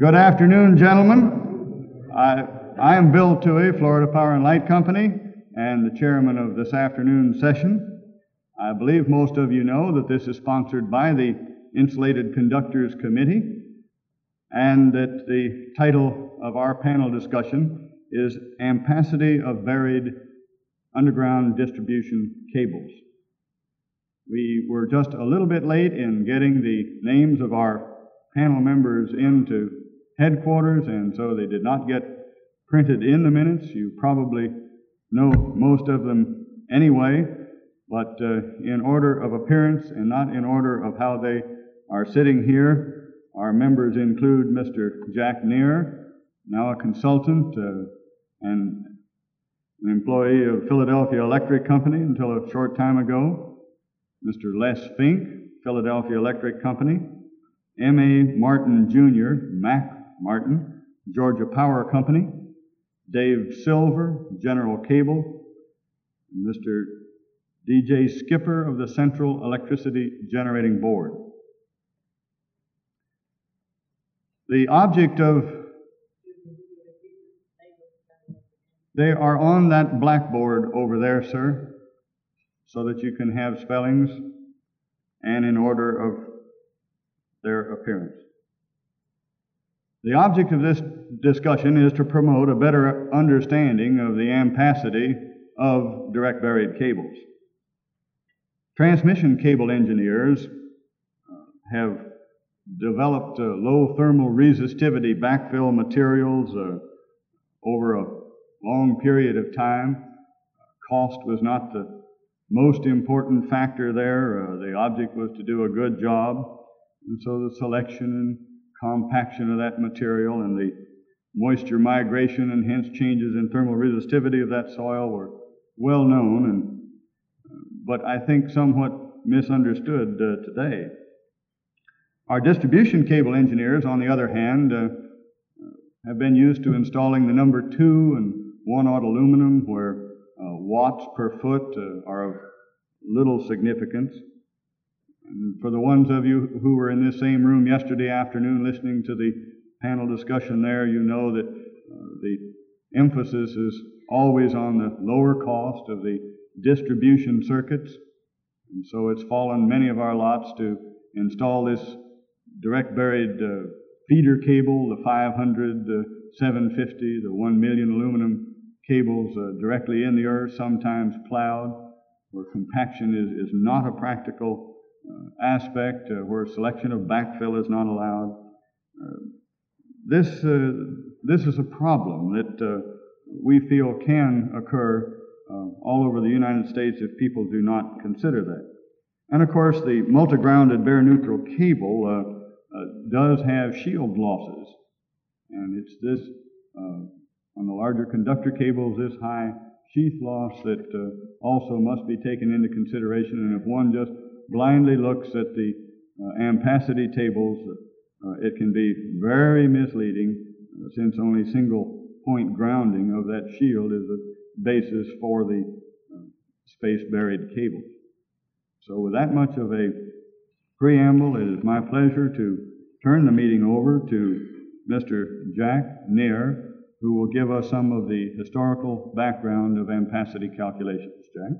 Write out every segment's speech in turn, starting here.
Good afternoon, gentlemen. I am Bill Toohey, Florida Power and Light Company, and the chairman of this afternoon's session. I believe most of you know that this is sponsored by the Insulated Conductors Committee, and that the title of our panel discussion is Ampacity of Buried Underground Distribution Cables. We were just a little bit late in getting the names of our panel members into headquarters, and so they did not get printed in the minutes. You probably know most of them anyway, but in order of appearance and not in order of how they are sitting here, our members include Mr. Jack Neer, now a consultant and an employee of Philadelphia Electric Company until a short time ago, Mr. Les Fink, Philadelphia Electric Company, M.A. Martin Jr., Mac Martin, Georgia Power Company, Dave Silver, General Cable, and Mr. D.J. Skipper of the Central Electricity Generating Board. The object of... They are on that blackboard over there, sir, so that you can have spellings and in order of their appearance. The object of this discussion is to promote a better understanding of the ampacity of direct buried cables. Transmission cable engineers have developed low thermal resistivity backfill materials over a long period of time. Cost was not the most important factor there. The object was to do a good job, and so the selection and compaction of that material and the moisture migration and hence changes in thermal resistivity of that soil were well known, but I think somewhat misunderstood today. Our distribution cable engineers, on the other hand, have been used to installing the number 2 and 1/0 aluminum, where watts per foot are of little significance. And for the ones of you who were in this same room yesterday afternoon listening to the panel discussion there, you know that the emphasis is always on the lower cost of the distribution circuits. And so it's fallen many of our lots to install this direct buried feeder cable, the 500, the 750, the 1 million aluminum cables directly in the earth, sometimes plowed, where compaction is not a practical aspect, where selection of backfill is not allowed. This is a problem that we feel can occur all over the United States if people do not consider that. And of course, the multi-grounded bare neutral cable does have shield losses, and it's this on the larger conductor cables, this high sheath loss that also must be taken into consideration. And if one just blindly looks at the ampacity tables, it can be very misleading, since only single point grounding of that shield is the basis for the space buried cables. So with that much of a preamble, it is my pleasure to turn the meeting over to Mr. Jack Neer, who will give us some of the historical background of ampacity calculations. Jack?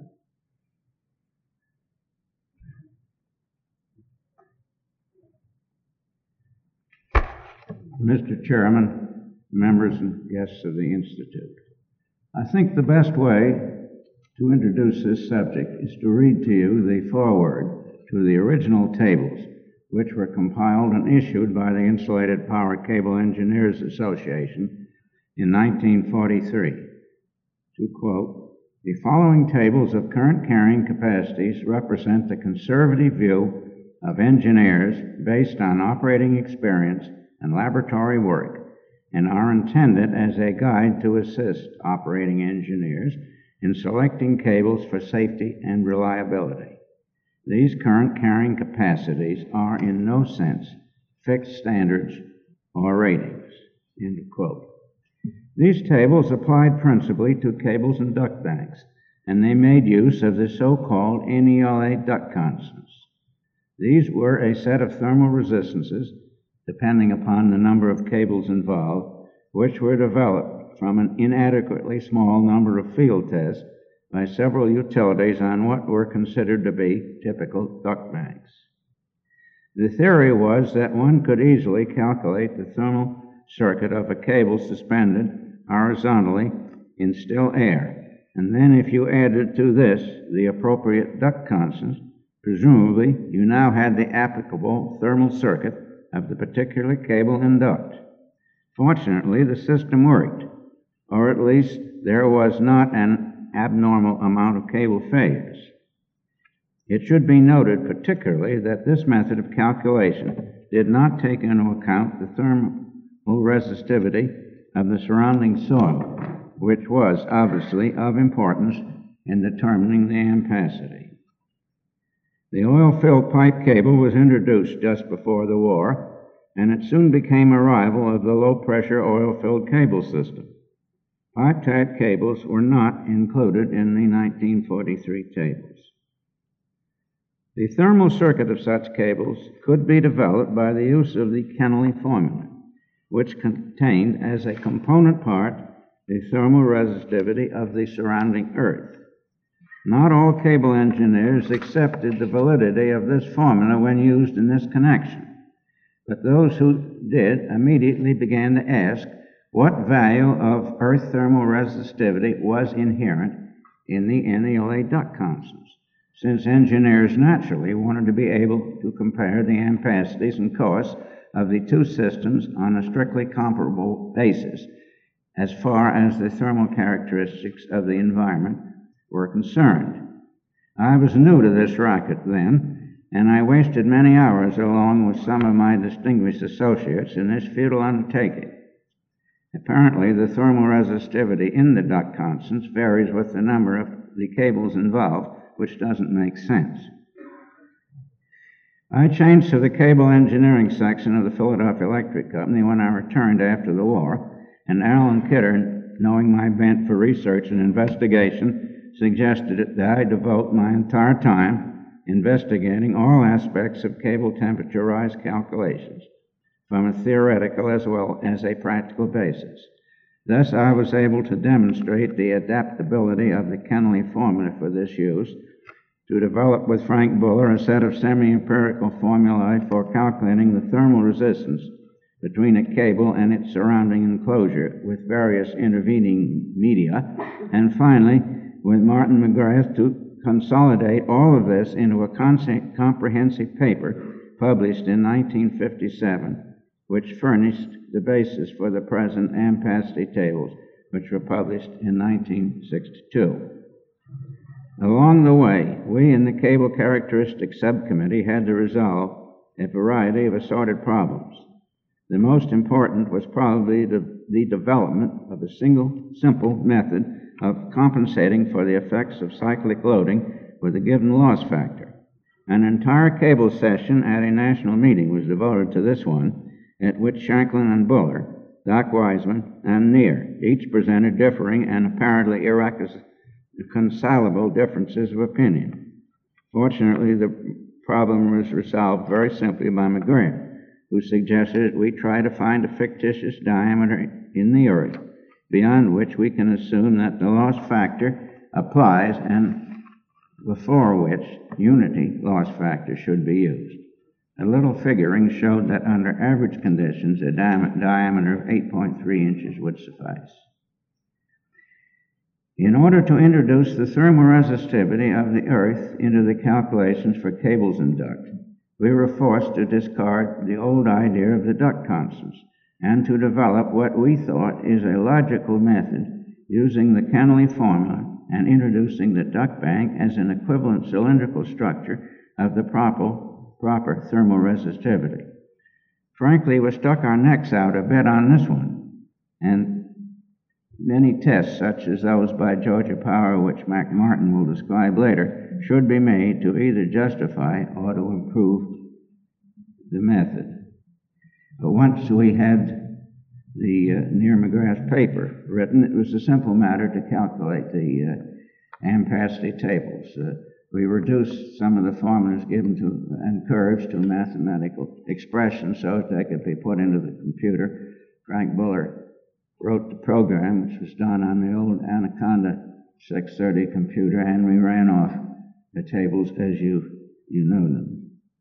Mr. Chairman, members and guests of the Institute, I think the best way to introduce this subject is to read to you the foreword to the original tables, which were compiled and issued by the Insulated Power Cable Engineers Association in 1943. To quote, "The following tables of current carrying capacities represent the conservative view of engineers based on operating experience and laboratory work, and are intended as a guide to assist operating engineers in selecting cables for safety and reliability. These current carrying capacities are in no sense fixed standards or ratings." End of quote. These tables applied principally to cables and duct banks, and they made use of the so-called NELA duct constants. These were a set of thermal resistances depending upon the number of cables involved, which were developed from an inadequately small number of field tests by several utilities on what were considered to be typical duct banks. The theory was that one could easily calculate the thermal circuit of a cable suspended horizontally in still air, and then if you added to this the appropriate duct constants, presumably you now had the applicable thermal circuit of the particular cable and duct. Fortunately, the system worked, or at least there was not an abnormal amount of cable failures. It should be noted particularly that this method of calculation did not take into account the thermal resistivity of the surrounding soil, which was obviously of importance in determining the ampacity. The oil-filled pipe cable was introduced just before the war, and it soon became a rival of the low-pressure oil-filled cable system. Pipe-tied cables were not included in the 1943 tables. The thermal circuit of such cables could be developed by the use of the Kennelly formula, which contained as a component part the thermal resistivity of the surrounding earth. Not all cable engineers accepted the validity of this formula when used in this connection, but those who did immediately began to ask what value of earth thermal resistivity was inherent in the NELA duct constants, since engineers naturally wanted to be able to compare the ampacities and costs of the two systems on a strictly comparable basis as far as the thermal characteristics of the environment were concerned. I was new to this racket then, and I wasted many hours along with some of my distinguished associates in this futile undertaking. Apparently, the thermal resistivity in the duct constants varies with the number of the cables involved, which doesn't make sense. I changed to the cable engineering section of the Philadelphia Electric Company when I returned after the war, and Alan Kidder, knowing my bent for research and investigation, suggested that I devote my entire time investigating all aspects of cable temperature rise calculations from a theoretical as well as a practical basis. Thus, I was able to demonstrate the adaptability of the Kennelly formula for this use, to develop with Frank Buller a set of semi-empirical formulae for calculating the thermal resistance between a cable and its surrounding enclosure with various intervening media, and finally, with Martin McGrath, to consolidate all of this into a comprehensive paper published in 1957, which furnished the basis for the present ampacity tables, which were published in 1962. Along the way, we in the Cable Characteristics Subcommittee had to resolve a variety of assorted problems. The most important was probably the development of a simple method of compensating for the effects of cyclic loading with a given loss factor. An entire cable session at a national meeting was devoted to this one, at which Shanklin and Buller, Doc Wiseman, and Neer each presented differing and apparently irreconcilable differences of opinion. Fortunately, the problem was resolved very simply by McGrath, who suggested that we try to find a fictitious diameter in the earth, beyond which we can assume that the loss factor applies and before which unity loss factor should be used. A little figuring showed that under average conditions, a diameter of 8.3 inches would suffice. In order to introduce the thermal resistivity of the earth into the calculations for cables and duct, we were forced to discard the old idea of the duct constants and to develop what we thought is a logical method using the Kennelly formula and introducing the duct bank as an equivalent cylindrical structure of the proper thermal resistivity. Frankly, we stuck our necks out a bit on this one, and many tests, such as those by Georgia Power, which Mac Martin will describe later, should be made to either justify or to improve the method. But once we had the Neer-McGrath paper written, it was a simple matter to calculate the ampacity tables. we reduced some of the formulas given to and curves to mathematical expressions so that they could be put into the computer. Frank Buller wrote the program, which was done on the old Anaconda 630 computer, and we ran off the tables as you know them.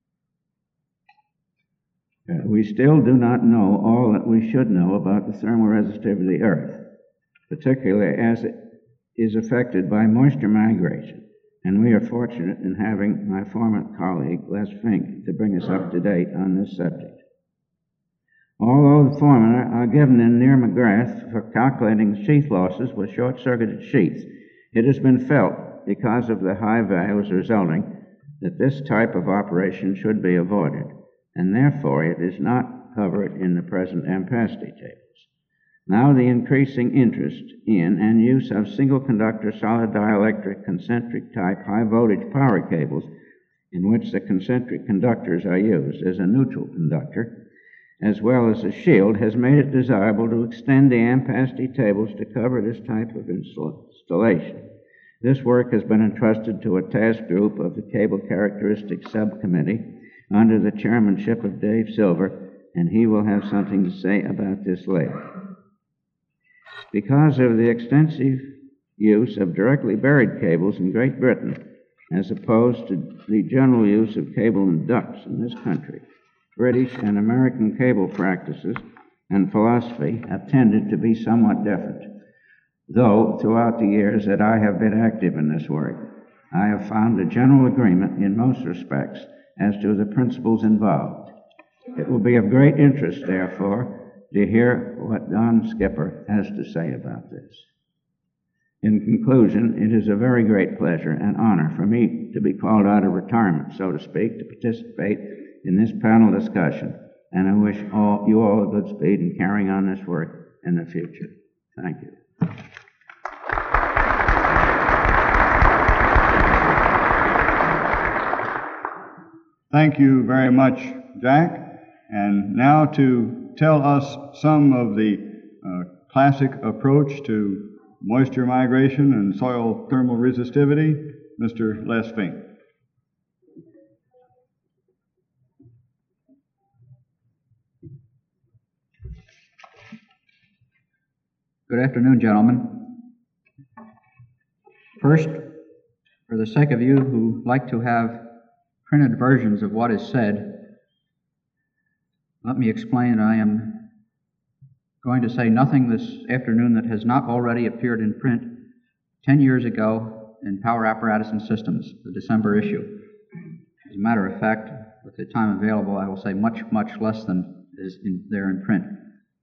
We still do not know all that we should know about the thermal resistivity of the Earth, particularly as it is affected by moisture migration, and we are fortunate in having my former colleague, Les Fink, to bring us up to date on this subject. Although the formula are given in Near McGrath for calculating sheath losses with short-circuited sheaths, it has been felt, because of the high values resulting, that this type of operation should be avoided, and therefore it is not covered in the present ampacity tables. Now the increasing interest in and use of single-conductor solid dielectric concentric type high-voltage power cables, in which the concentric conductors are used as a neutral conductor, as well as a shield, has made it desirable to extend the ampacity tables to cover this type of installation. This work has been entrusted to a task group of the Cable Characteristics Subcommittee under the chairmanship of Dave Silver, and he will have something to say about this later. Because of the extensive use of directly buried cables in Great Britain, as opposed to the general use of cable and ducts in this country, British and American cable practices and philosophy have tended to be somewhat different. Though, throughout the years that I have been active in this work, I have found a general agreement in most respects as to the principles involved. It will be of great interest, therefore, to hear what Don Skipper has to say about this. In conclusion, it is a very great pleasure and honor for me to be called out of retirement, so to speak, to participate in this panel discussion, and I wish you all a good speed in carrying on this work in the future. Thank you. Thank you very much, Jack. And now to tell us some of the classic approach to moisture migration and soil thermal resistivity, Mr. Les Fink. Good afternoon, gentlemen. First, for the sake of you who like to have printed versions of what is said, let me explain that I am going to say nothing this afternoon that has not already appeared in print 10 years ago in Power Apparatus and Systems, the December issue. As a matter of fact, with the time available, I will say much, much less than is there in print.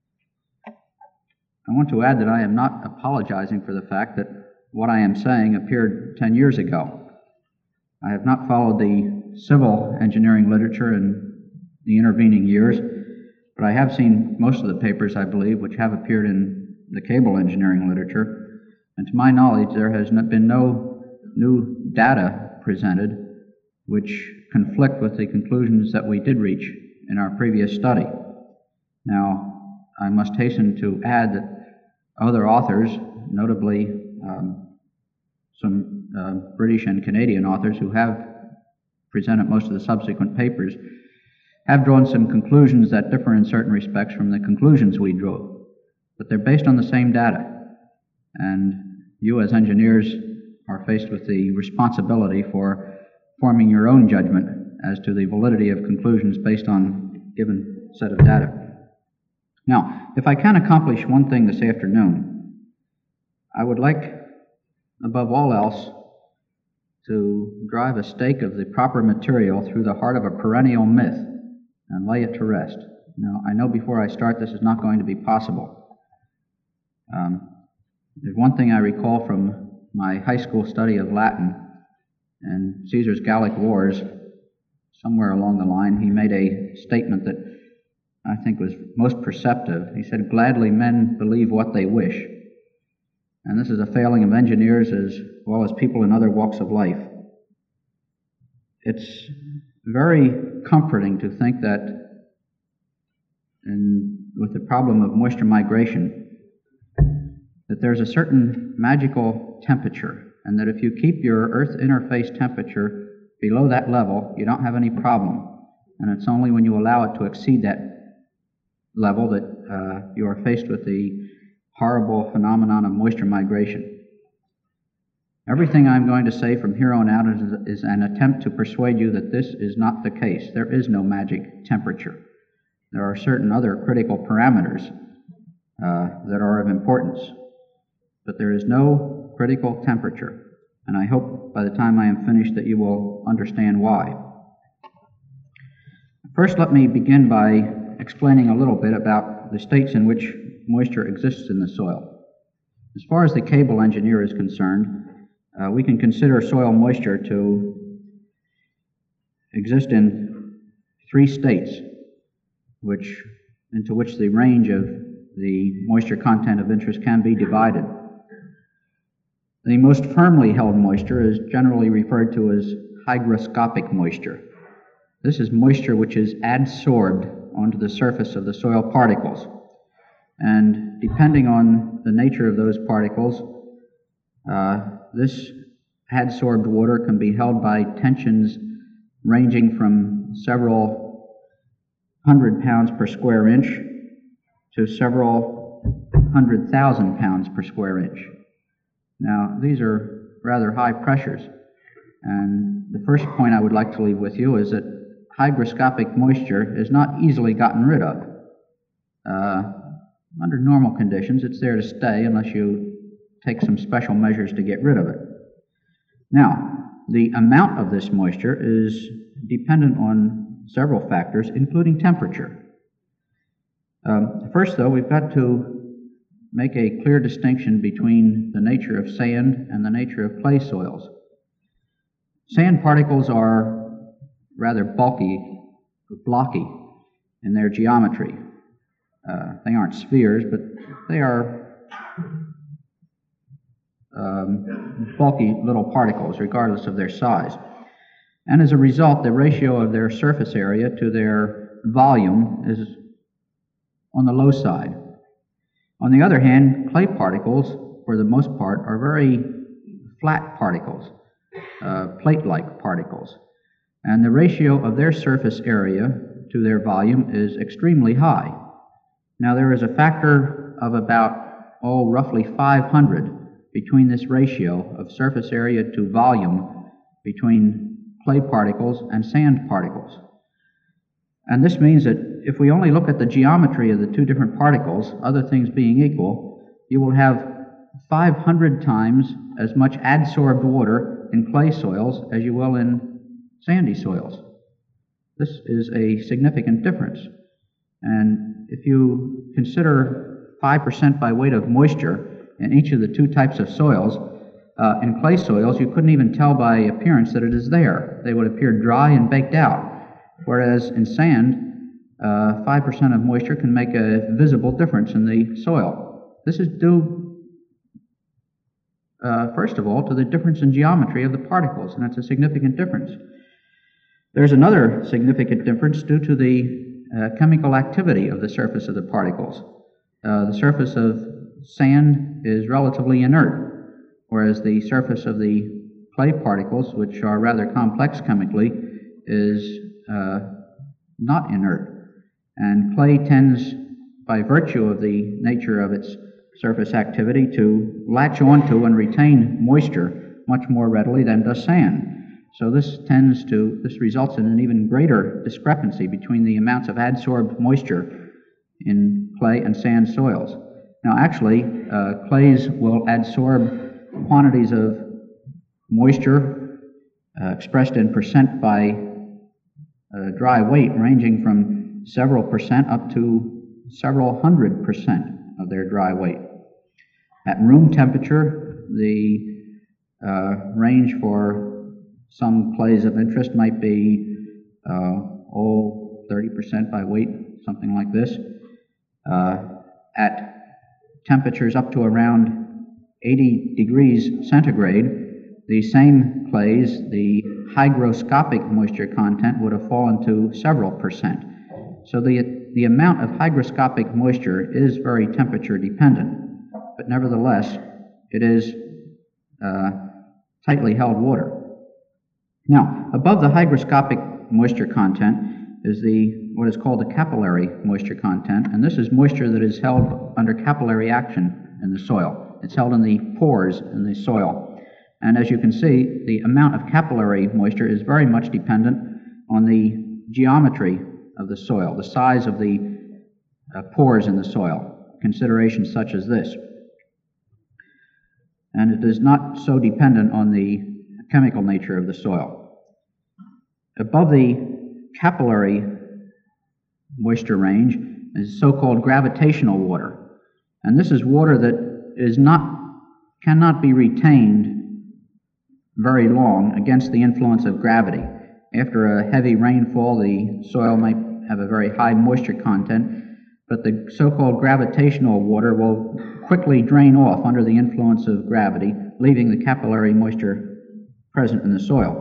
I want to add that I am not apologizing for the fact that what I am saying appeared 10 years ago. I have not followed the civil engineering literature in the intervening years, but I have seen most of the papers, I believe, which have appeared in the cable engineering literature, and to my knowledge there has been no new data presented which conflict with the conclusions that we did reach in our previous study. Now, I must hasten to add that other authors, notably some British and Canadian authors who have presented most of the subsequent papers, have drawn some conclusions that differ in certain respects from the conclusions we drew. But they're based on the same data. And you as engineers are faced with the responsibility for forming your own judgment as to the validity of conclusions based on a given set of data. Now, if I can accomplish one thing this afternoon, I would like, above all else, to drive a stake of the proper material through the heart of a perennial myth and lay it to rest. Now, I know before I start this is not going to be possible. There's one thing I recall from my high school study of Latin and Caesar's Gallic Wars. Somewhere along the line, he made a statement that I think was most perceptive. He said, "Gladly men believe what they wish." And this is a failing of engineers as well as people in other walks of life. It's very comforting to think that with the problem of moisture migration, that there's a certain magical temperature and that if you keep your earth interface temperature below that level, you don't have any problem. And it's only when you allow it to exceed that level that you are faced with the horrible phenomenon of moisture migration. Everything I'm going to say from here on out is an attempt to persuade you that this is not the case. There is no magic temperature. There are certain other critical parameters that are of importance, but there is no critical temperature, and I hope by the time I am finished that you will understand why. First, let me begin by explaining a little bit about the states in which moisture exists in the soil. As far as the cable engineer is concerned, we can consider soil moisture to exist in three states, into which the range of the moisture content of interest can be divided. The most firmly held moisture is generally referred to as hygroscopic moisture. This is moisture which is adsorbed onto the surface of the soil particles. And depending on the nature of those particles, this adsorbed water can be held by tensions ranging from several 100 pounds per square inch to several 100,000 pounds per square inch. Now, these are rather high pressures, and the first point I would like to leave with you is that hygroscopic moisture is not easily gotten rid of. Under normal conditions, it's there to stay unless you take some special measures to get rid of it. Now, the amount of this moisture is dependent on several factors, including temperature. First, though, we've got to make a clear distinction between the nature of sand and the nature of clay soils. Sand particles are rather bulky, blocky in their geometry. They aren't spheres, but they are bulky little particles, regardless of their size. And as a result, the ratio of their surface area to their volume is on the low side. On the other hand, clay particles, for the most part, are very flat particles, plate-like particles. And the ratio of their surface area to their volume is extremely high. Now, there is a factor of about, roughly 500 between this ratio of surface area to volume between clay particles and sand particles. And this means that if we only look at the geometry of the two different particles, other things being equal, you will have 500 times as much adsorbed water in clay soils as you will in sandy soils. This is a significant difference. And if you consider 5% by weight of moisture in each of the two types of soils, in clay soils you couldn't even tell by appearance that it is there. They would appear dry and baked out. Whereas in sand, 5% of moisture can make a visible difference in the soil. This is due, first of all, to the difference in geometry of the particles, and that's a significant difference. There's another significant difference due to the chemical activity of the surface of the particles. The surface of sand is relatively inert, whereas the surface of the clay particles, which are rather complex chemically, is not inert. And clay tends, by virtue of the nature of its surface activity, to latch onto and retain moisture much more readily than does sand. So this results in an even greater discrepancy between the amounts of adsorbed moisture in clay and sand soils. Now actually, clays will adsorb quantities of moisture expressed in percent by dry weight ranging from several percent up to several 100% of their dry weight. At room temperature, the range for some clays of interest might be 30% by weight, something like this. At temperatures up to around 80 degrees centigrade, the same clays, the hygroscopic moisture content would have fallen to several percent. So the amount of hygroscopic moisture is very temperature dependent, but nevertheless, it is tightly held water. Now, above the hygroscopic moisture content is what is called the capillary moisture content, and this is moisture that is held under capillary action in the soil. It's held in the pores in the soil. And as you can see, the amount of capillary moisture is very much dependent on the geometry of the soil, the size of the pores in the soil, considerations such as this. And it is not so dependent on the chemical nature of the soil. Above the capillary moisture range is so-called gravitational water. And this is water that cannot be retained very long against the influence of gravity. After a heavy rainfall, the soil might have a very high moisture content, but the so-called gravitational water will quickly drain off under the influence of gravity, leaving the capillary moisture present in the soil.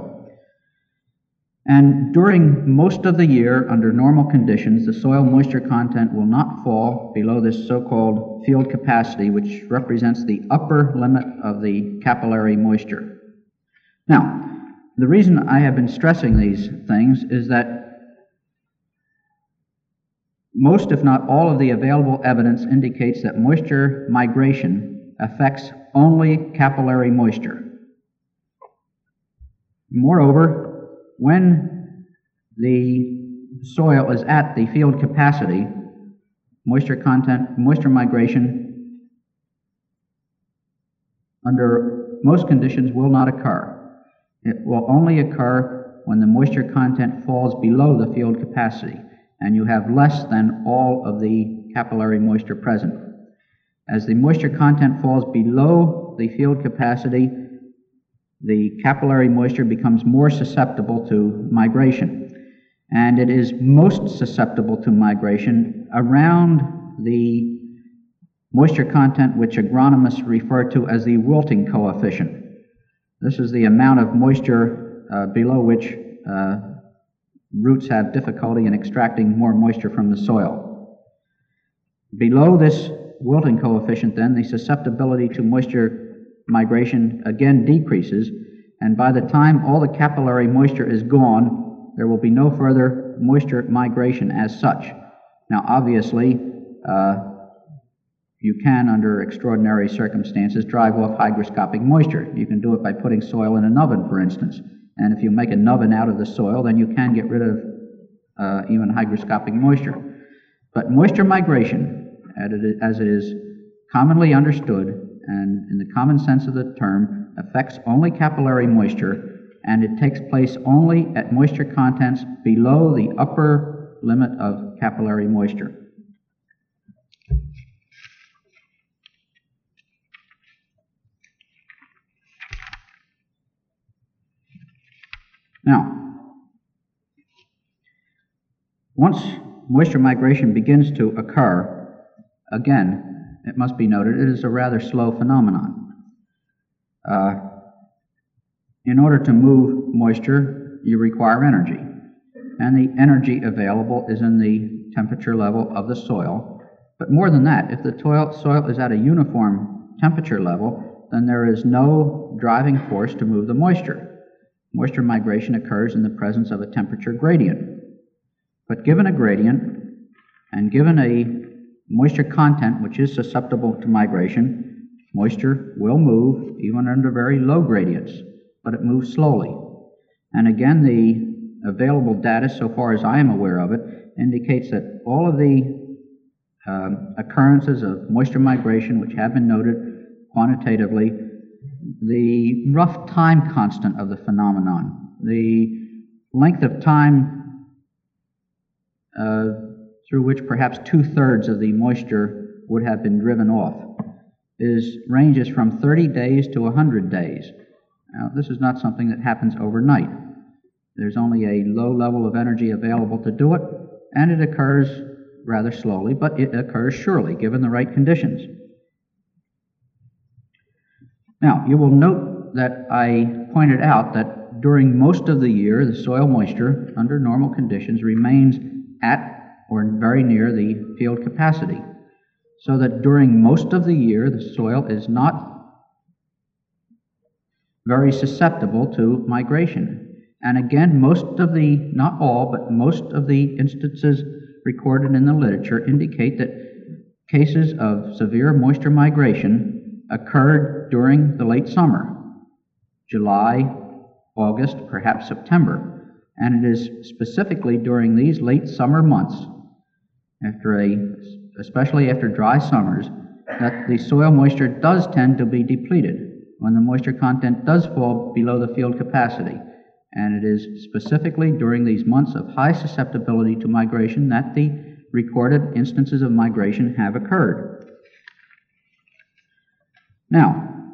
And during most of the year, under normal conditions, the soil moisture content will not fall below this so-called field capacity, which represents the upper limit of the capillary moisture. Now, the reason I have been stressing these things is that most, if not all, of the available evidence indicates that moisture migration affects only capillary moisture. Moreover, when the soil is at the field capacity, moisture migration under most conditions will not occur. It will only occur when the moisture content falls below the field capacity and you have less than all of the capillary moisture present. As the moisture content falls below the field capacity, the capillary moisture becomes more susceptible to migration. And it is most susceptible to migration around the moisture content which agronomists refer to as the wilting coefficient. This is the amount of moisture below which roots have difficulty in extracting more moisture from the soil. Below this wilting coefficient, then, the susceptibility to moisture migration again decreases, and by the time all the capillary moisture is gone, there will be no further moisture migration as such. Now, obviously, you can, under extraordinary circumstances, drive off hygroscopic moisture. You can do it by putting soil in an oven, for instance. And if you make an oven out of the soil, then you can get rid of even hygroscopic moisture. But moisture migration, as it is commonly understood, and in the common sense of the term, affects only capillary moisture, and it takes place only at moisture contents below the upper limit of capillary moisture. Now, once moisture migration begins to occur, again, it must be noted, it is a rather slow phenomenon. In order to move moisture, you require energy. And the energy available is in the temperature level of the soil. But more than that, if the soil is at a uniform temperature level, then there is no driving force to move the moisture. Moisture migration occurs in the presence of a temperature gradient. But given a gradient, and given a moisture content which is susceptible to migration, moisture will move even under very low gradients, but it moves slowly. And again, the available data, so far as I am aware of it, indicates that all of the occurrences of moisture migration which have been noted quantitatively, the rough time constant of the phenomenon, the length of time through which perhaps 2/3 of the moisture would have been driven off, ranges from 30 days to 100 days. Now, this is not something that happens overnight. There's only a low level of energy available to do it, and it occurs rather slowly, but it occurs surely, given the right conditions. Now, you will note that I pointed out that during most of the year, the soil moisture, under normal conditions, remains at or very near the field capacity, so that during most of the year, the soil is not very susceptible to migration. And again, not all, but most of the instances recorded in the literature indicate that cases of severe moisture migration occurred during the late summer, July, August, perhaps September. And it is specifically during these late summer months, especially after dry summers, that the soil moisture does tend to be depleted when the moisture content does fall below the field capacity. And it is specifically during these months of high susceptibility to migration that the recorded instances of migration have occurred. Now,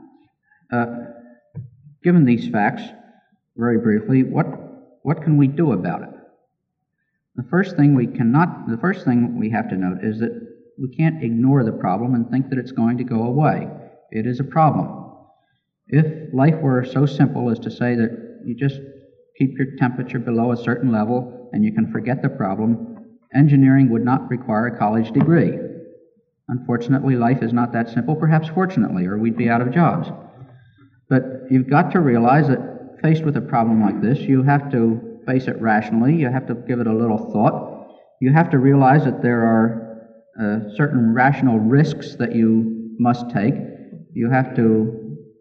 given these facts, very briefly, what can we do about it? The first thing we have to note is that we can't ignore the problem and think that it's going to go away. It is a problem. If life were so simple as to say that you just keep your temperature below a certain level and you can forget the problem, engineering would not require a college degree. Unfortunately, life is not that simple, perhaps fortunately, or we'd be out of jobs. But you've got to realize that faced with a problem like this, you have to face it rationally, you have to give it a little thought, you have to realize that there are certain rational risks that you must take, you have to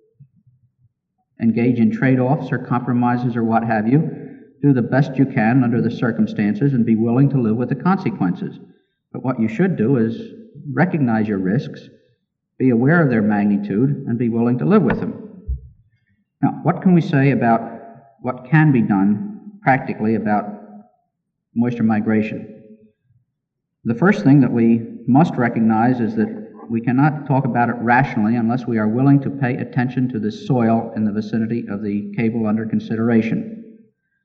engage in trade-offs or compromises or what have you, do the best you can under the circumstances and be willing to live with the consequences. But what you should do is recognize your risks, be aware of their magnitude, and be willing to live with them. Now, what can we say about what can be done practically about moisture migration? The first thing that we must recognize is that we cannot talk about it rationally unless we are willing to pay attention to the soil in the vicinity of the cable under consideration.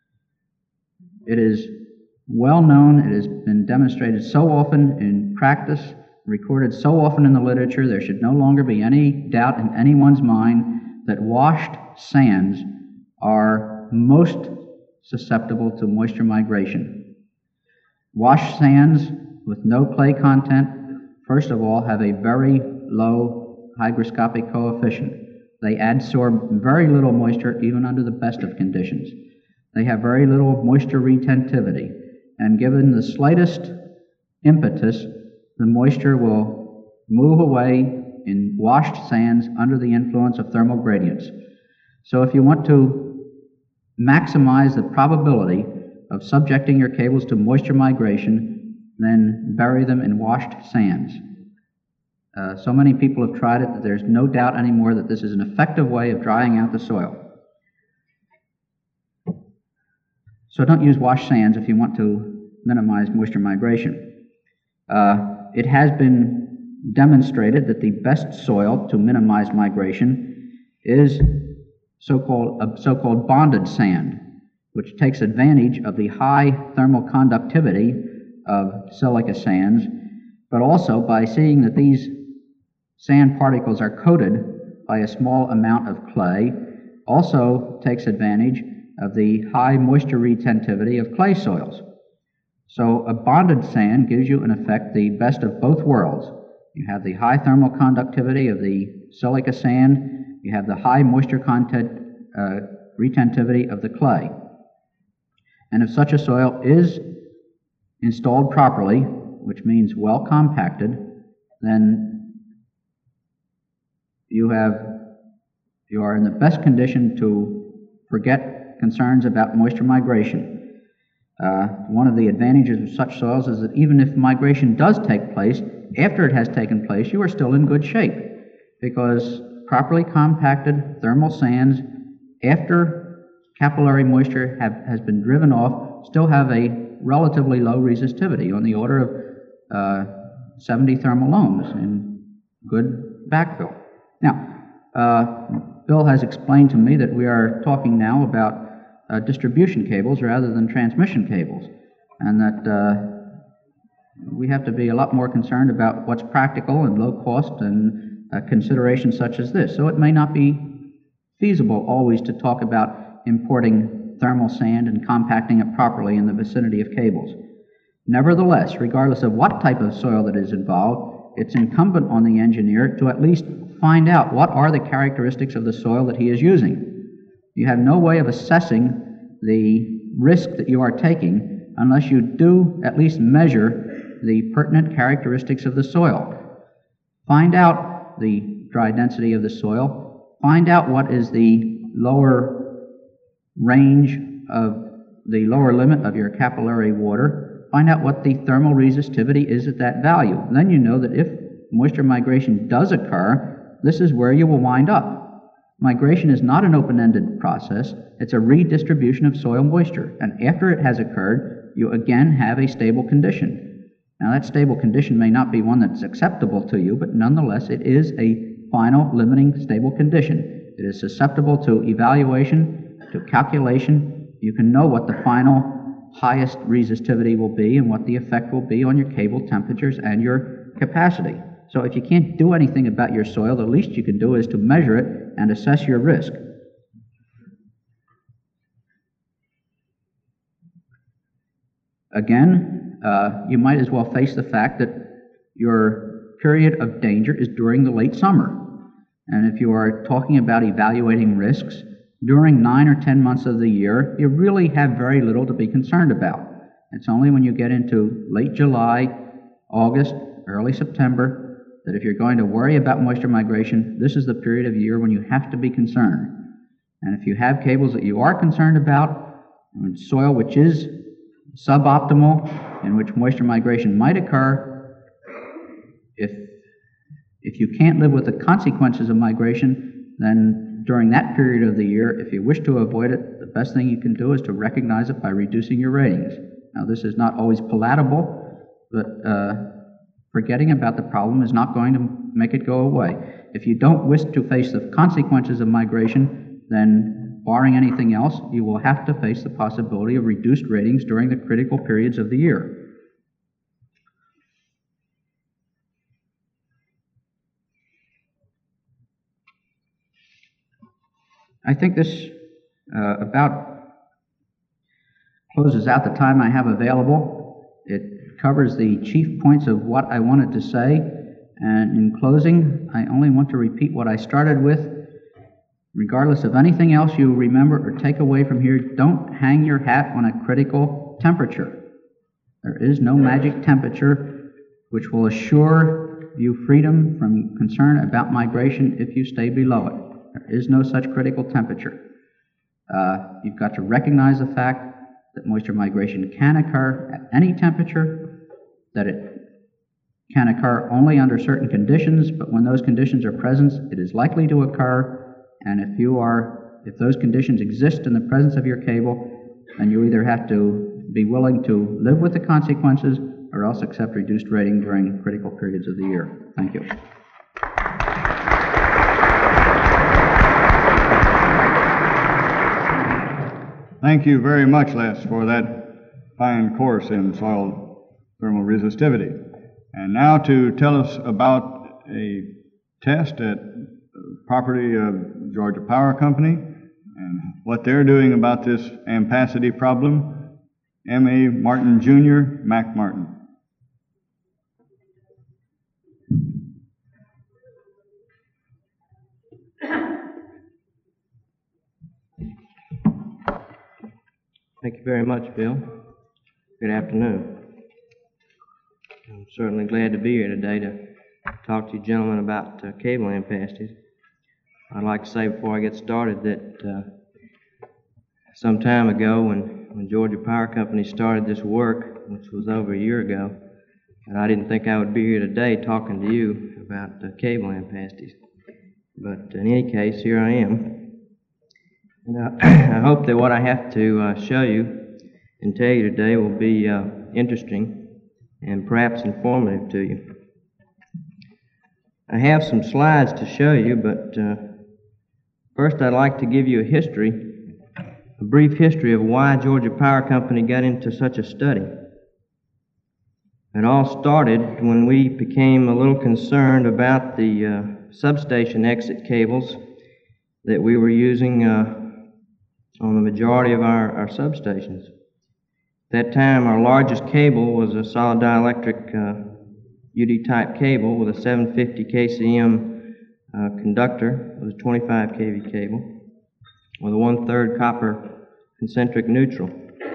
It is well known, it has been demonstrated so often in practice, recorded so often in the literature, there should no longer be any doubt in anyone's mind that washed sands are most susceptible to moisture migration. Washed sands with no clay content, first of all, have a very low hygroscopic coefficient. They adsorb very little moisture even under the best of conditions. They have very little moisture retentivity, and given the slightest impetus, the moisture will move away in washed sands under the influence of thermal gradients. So if you want to maximize the probability of subjecting your cables to moisture migration, then bury them in washed sands. So many people have tried it that there's no doubt anymore that this is an effective way of drying out the soil. So don't use washed sands if you want to minimize moisture migration. It has been demonstrated that the best soil to minimize migration is so-called bonded sand, which takes advantage of the high thermal conductivity of silica sands, but also by seeing that these sand particles are coated by a small amount of clay, also takes advantage of the high moisture retentivity of clay soils. So a bonded sand gives you, in effect, the best of both worlds. You have the high thermal conductivity of the silica sand, you have the high moisture content retentivity of the clay. And if such a soil is installed properly, which means well compacted, then you are in the best condition to forget concerns about moisture migration. One of the advantages of such soils is that even if migration does take place, after it has taken place, you are still in good shape, because properly compacted thermal sands, after capillary moisture has been driven off, still have a relatively low resistivity, on the order of 70 thermal ohms in good backfill. Now, Bill has explained to me that we are talking now about distribution cables rather than transmission cables, and that we have to be a lot more concerned about what's practical and low cost and considerations such as this. So it may not be feasible always to talk about importing thermal sand and compacting it properly in the vicinity of cables. Nevertheless, regardless of what type of soil that is involved, it's incumbent on the engineer to at least find out what are the characteristics of the soil that he is using. You have no way of assessing the risk that you are taking unless you do at least measure the pertinent characteristics of the soil. Find out the dry density of the soil. Find out what is the lower range of the lower limit of your capillary water. Find out what the thermal resistivity is at that value. Then you know that if moisture migration does occur, this is where you will wind up. Migration is not an open-ended process. It's a redistribution of soil moisture. And after it has occurred, you again have a stable condition. Now, that stable condition may not be one that's acceptable to you, but nonetheless, it is a final limiting stable condition. It is susceptible to evaluation, to calculation. You can know what the final highest resistivity will be and what the effect will be on your cable temperatures and your capacity. So if you can't do anything about your soil, the least you can do is to measure it and assess your risk. Again, you might as well face the fact that your period of danger is during the late summer. And if you are talking about evaluating risks, during 9 or 10 months of the year, you really have very little to be concerned about. It's only when you get into late July, August, early September, that if you're going to worry about moisture migration, this is the period of year when you have to be concerned. And if you have cables that you are concerned about, and soil which is suboptimal, in which moisture migration might occur, if you can't live with the consequences of migration, then during that period of the year, if you wish to avoid it, the best thing you can do is to recognize it by reducing your ratings. Now, this is not always palatable, but forgetting about the problem is not going to make it go away. If you don't wish to face the consequences of migration, then barring anything else, you will have to face the possibility of reduced ratings during the critical periods of the year. I think this about closes out the time I have available. It covers the chief points of what I wanted to say. And in closing, I only want to repeat what I started with. Regardless of anything else you remember or take away from here, don't hang your hat on a critical temperature. There is no magic temperature which will assure you freedom from concern about migration if you stay below it. There is no such critical temperature. You've got to recognize the fact that moisture migration can occur at any temperature, that it can occur only under certain conditions, but when those conditions are present, it is likely to occur, and if those conditions exist in the presence of your cable, then you either have to be willing to live with the consequences or else accept reduced rating during critical periods of the year. Thank you. Thank you very much, Les, for that fine course in soil thermal resistivity. And now to tell us about a test at property of Georgia Power Company and what they're doing about this ampacity problem, M.A. Martin Jr., Mac Martin. Thank you very much, Bill. Good afternoon. I'm certainly glad to be here today to talk to you gentlemen about cable ampacities. I'd like to say before I get started that some time ago when Georgia Power Company started this work, which was over a year ago, and I didn't think I would be here today talking to you about cable ampacities. But in any case, here I am. And I hope that what I have to show you and tell you today will be interesting and perhaps informative to you. I have some slides to show you, but first I'd like to give you a brief history of why Georgia Power Company got into such a study. It all started when we became a little concerned about the substation exit cables that we were using on the majority of our substations. At that time, our largest cable was a solid dielectric UD-type cable with a 750 kcm conductor. It was a 25 kV cable. with a 1/3 copper concentric neutral.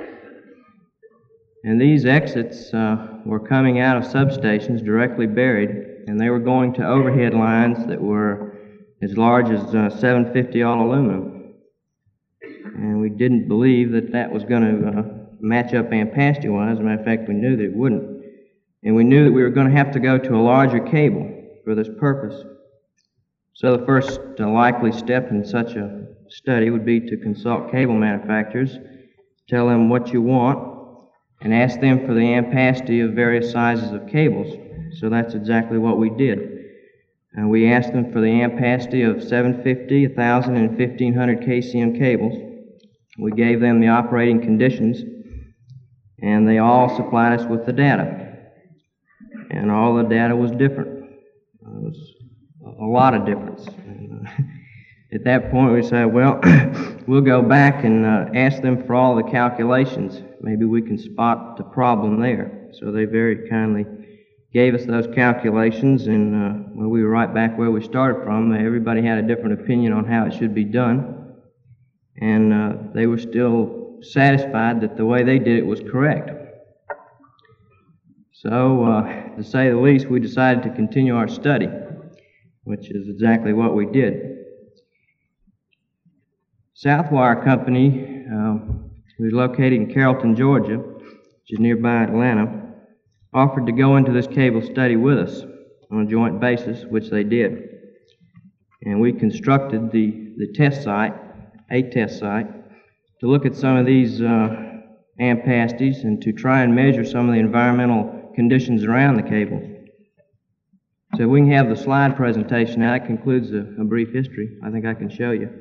And these exits were coming out of substations directly buried, and they were going to overhead lines that were as large as 750 all aluminum. And we didn't believe that that was going to match up ampacity-wise. As a matter of fact, we knew that it wouldn't. And we knew that we were going to have to go to a larger cable for this purpose. So the first likely step in such a study would be to consult cable manufacturers, tell them what you want, and ask them for the ampacity of various sizes of cables. So that's exactly what we did. And we asked them for the ampacity of 750, 1,000, and 1,500 kcm cables. We gave them the operating conditions, and they all supplied us with the data. And all the data was different. It was a lot of difference. And, at that point, we said, well, we'll go back and ask them for all the calculations. Maybe we can spot the problem there. So they very kindly gave us those calculations, and when we were right back where we started from, everybody had a different opinion on how it should be done. And they were still satisfied that the way they did it was correct. So, to say the least, we decided to continue our study, which is exactly what we did. Southwire Company, who's located in Carrollton, Georgia, which is nearby Atlanta, offered to go into this cable study with us on a joint basis, which they did. And we constructed the test site, a test site, to look at some of these ampacities and to try and measure some of the environmental conditions around the cable. So we can have the slide presentation now. That concludes a brief history. I think I can show you.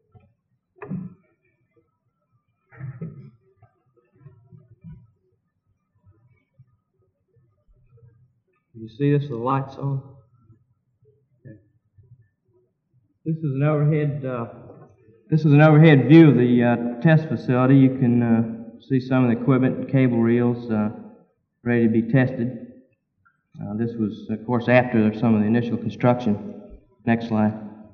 You see this with the lights on? Okay. This is an overhead view of the test facility. You can see some of the equipment and cable reels ready to be tested. This was, of course, after some of the initial construction. Next slide.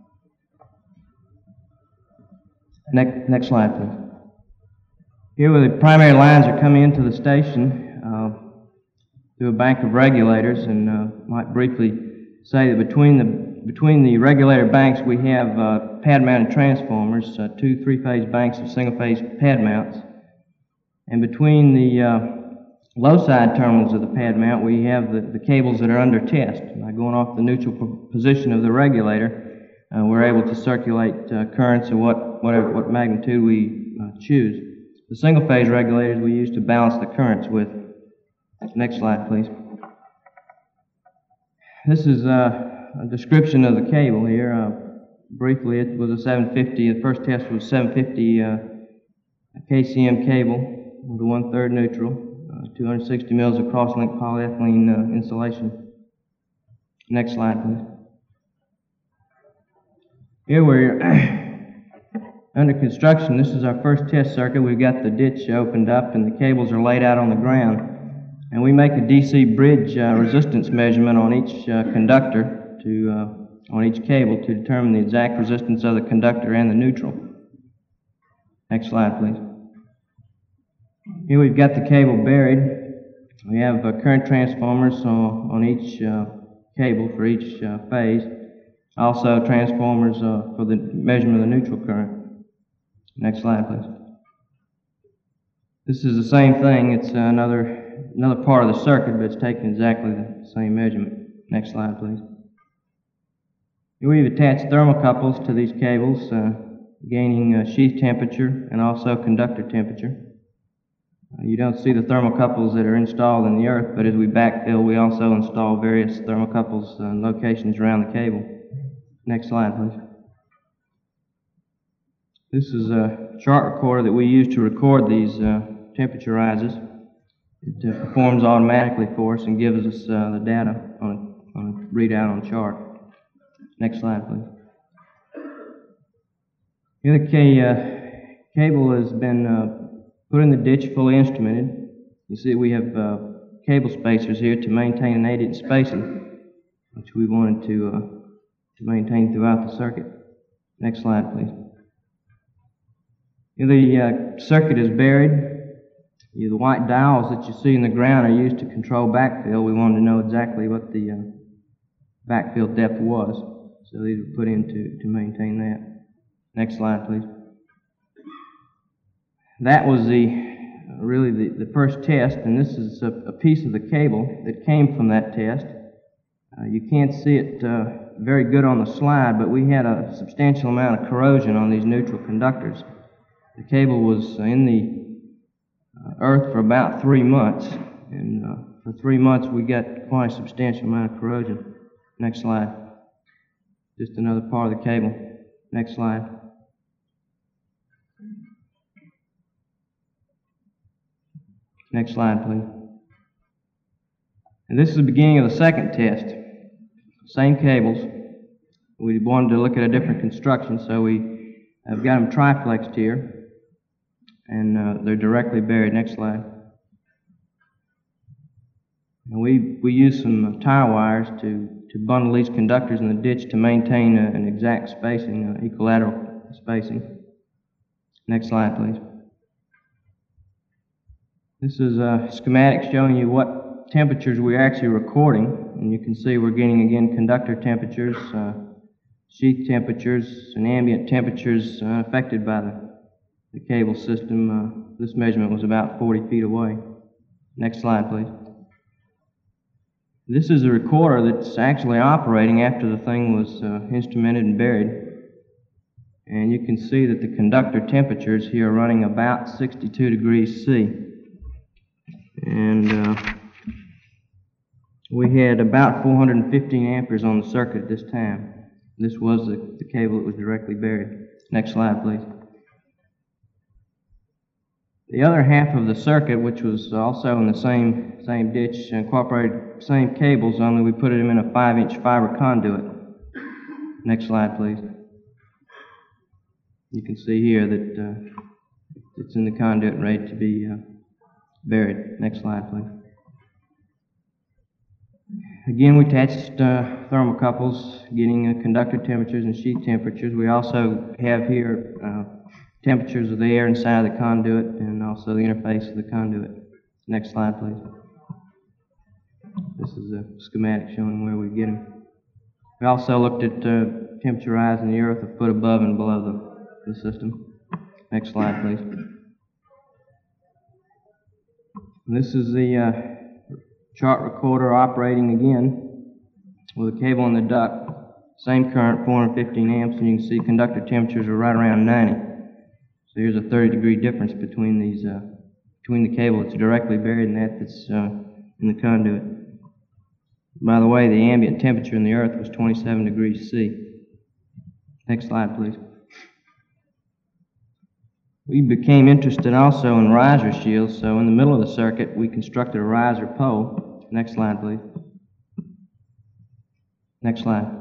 Next slide, please. Here where the primary lines are coming into the station through a bank of regulators, and might briefly say that between the regulator banks we have pad-mounted transformers, 2 3-phase banks of single-phase pad mounts, and between the low-side terminals of the pad mount we have the cables that are under test. By going off the neutral position of the regulator, we're able to circulate currents of what magnitude we choose. The single-phase regulators we use to balance the currents with. Next slide, please. This is a description of the cable here. Briefly, it was a 750. The first test was 750 kcm cable with a 1/3 neutral, 260 mils of cross-linked polyethylene insulation. Next slide, please. Here we're under construction. This is our first test circuit. We've got the ditch opened up and the cables are laid out on the ground. And we make a DC bridge resistance measurement on each conductor on each cable to determine the exact resistance of the conductor and the neutral. Next slide, please. Here we've got the cable buried. We have current transformers on each cable for each phase. Also transformers for the measurement of the neutral current. Next slide, please. This is the same thing. It's another part of the circuit, but it's taking exactly the same measurement. Next slide, please. Here we've attached thermocouples to these cables, gaining sheath temperature and also conductor temperature. You don't see the thermocouples that are installed in the earth, but as we backfill, we also install various thermocouples in locations around the cable. Next slide, please. This is a chart recorder that we use to record these temperature rises. It performs automatically for us and gives us the data on a readout on a chart. Next slide, please. Here the cable has been put in the ditch, fully instrumented. You see we have cable spacers here to maintain an 8-inch spacing, which we wanted to maintain throughout the circuit. Next slide, please. The circuit is buried. The white dowels that you see in the ground are used to control backfill. We wanted to know exactly what the backfill depth was, so these were put in to maintain that. Next slide, please. That was really the first test, and this is a piece of the cable that came from that test. You can't see it very good on the slide, but we had a substantial amount of corrosion on these neutral conductors. The cable was in the earth for about 3 months, and for 3 months we got quite a substantial amount of corrosion. Next slide. Just another part of the cable. Next slide. Next slide, please. And this is the beginning of the second test. Same cables. We wanted to look at a different construction, so we have got them triplexed here. And they're directly buried. Next slide. And we use some tire wires to bundle these conductors in the ditch to maintain an exact spacing, equilateral spacing. Next slide, please. This is a schematic showing you what temperatures we're actually recording, and you can see we're getting, again, conductor temperatures, sheath temperatures, and ambient temperatures affected by the cable system. This measurement was about 40 feet away. Next slide, please. This is a recorder that's actually operating after the thing was instrumented and buried. And you can see that the conductor temperatures here are running about 62 degrees C. And we had about 415 amperes on the circuit at this time. This was the cable that was directly buried. Next slide, please. The other half of the circuit, which was also in the same ditch, incorporated same cables, only we put them in a 5-inch fiber conduit. Next slide, please. You can see here that it's in the conduit and ready to be buried. Next slide, please. Again, we attached thermocouples, getting conductor temperatures and sheath temperatures. We also have here temperatures of the air inside the conduit and also the interface of the conduit. Next slide, please. This is a schematic showing where we get them. We also looked at temperature rise in the earth a foot above and below the system. Next slide, please. And this is the chart recorder operating again with a cable in the duct. Same current, 415 amps, and you can see conductor temperatures are right around 90. So here's a 30-degree difference between these, between the cable that's directly buried and that that's in the conduit. By the way, the ambient temperature in the earth was 27 degrees C. Next slide, please. We became interested also in riser shields, so in the middle of the circuit we constructed a riser pole. Next slide, please. Next slide.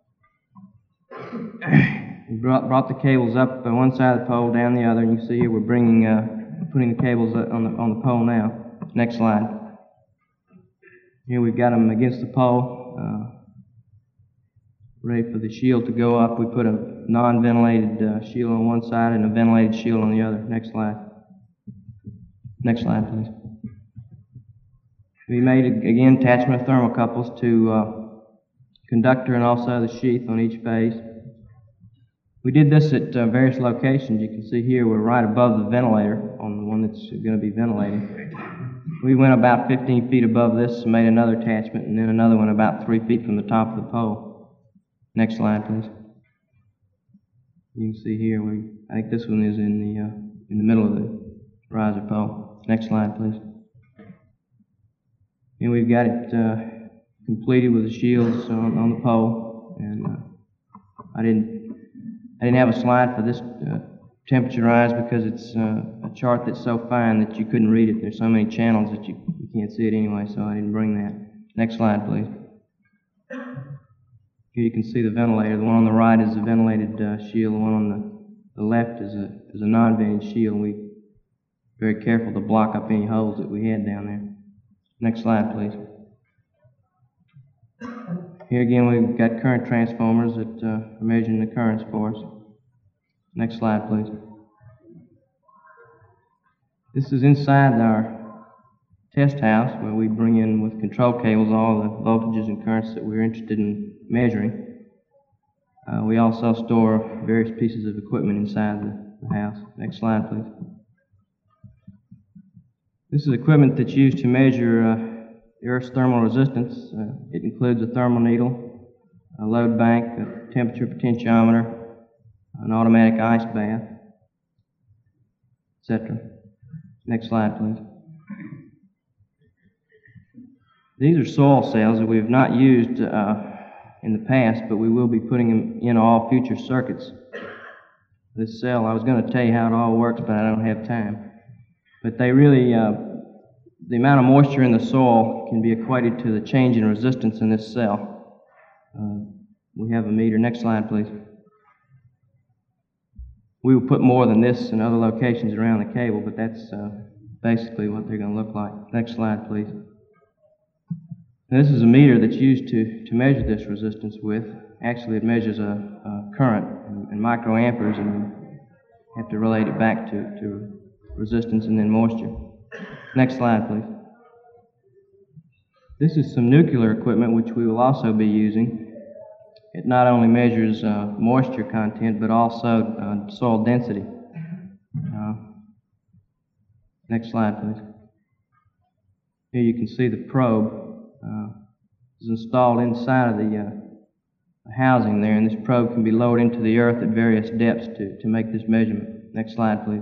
We brought the cables up on one side of the pole, down the other, and you see here we're putting the cables on the pole now. Next slide. Here we've got them against the pole, ready for the shield to go up. We put a non-ventilated shield on one side and a ventilated shield on the other. Next slide. Next slide, please. We made, again, attachment of thermocouples to conductor and also the sheath on each phase. We did this at various locations. You can see here we're right above the ventilator on the one that's going to be ventilating. We went about 15 feet above this and made another attachment, and then another one about 3 feet from the top of the pole. Next slide, please. You can see here, I think this one is in the middle of the riser pole. Next slide, please. And we've got it completed with the shields on the pole, and I didn't have a slide for this temperature rise because it's a chart that's so fine that you couldn't read it. There's so many channels that you can't see it anyway, so I didn't bring that. Next slide, please. Here you can see the ventilator. The one on the right is a ventilated shield. The one on the left is a non-vented shield. We were very careful to block up any holes that we had down there. Next slide, please. Here again we've got current transformers that are measuring the currents for us. Next slide, please. This is inside our test house where we bring in with control cables all the voltages and currents that we're interested in measuring. We also store various pieces of equipment inside the house. Next slide, please. This is equipment that's used to measure the Earth's thermal resistance. It includes a thermal needle, a load bank, a temperature potentiometer, an automatic ice bath, etc. Next slide, please. These are soil cells that we have not used in the past, but we will be putting them in all future circuits. This cell, I was going to tell you how it all works, but I don't have time. But they really, the amount of moisture in the soil can be equated to the change in resistance in this cell. We have a meter. Next slide, please. We will put more than this in other locations around the cable, but that's basically what they're going to look like. Next slide, please. Now, this is a meter that's used to measure this resistance with. Actually, it measures a current in microamperes, and we have to relate it back to resistance and then moisture. Next slide, please. This is some nuclear equipment which we will also be using. It not only measures moisture content, but also soil density. Next slide, please. Here you can see the probe is installed inside of the housing there, and this probe can be lowered into the earth at various depths to make this measurement. Next slide, please.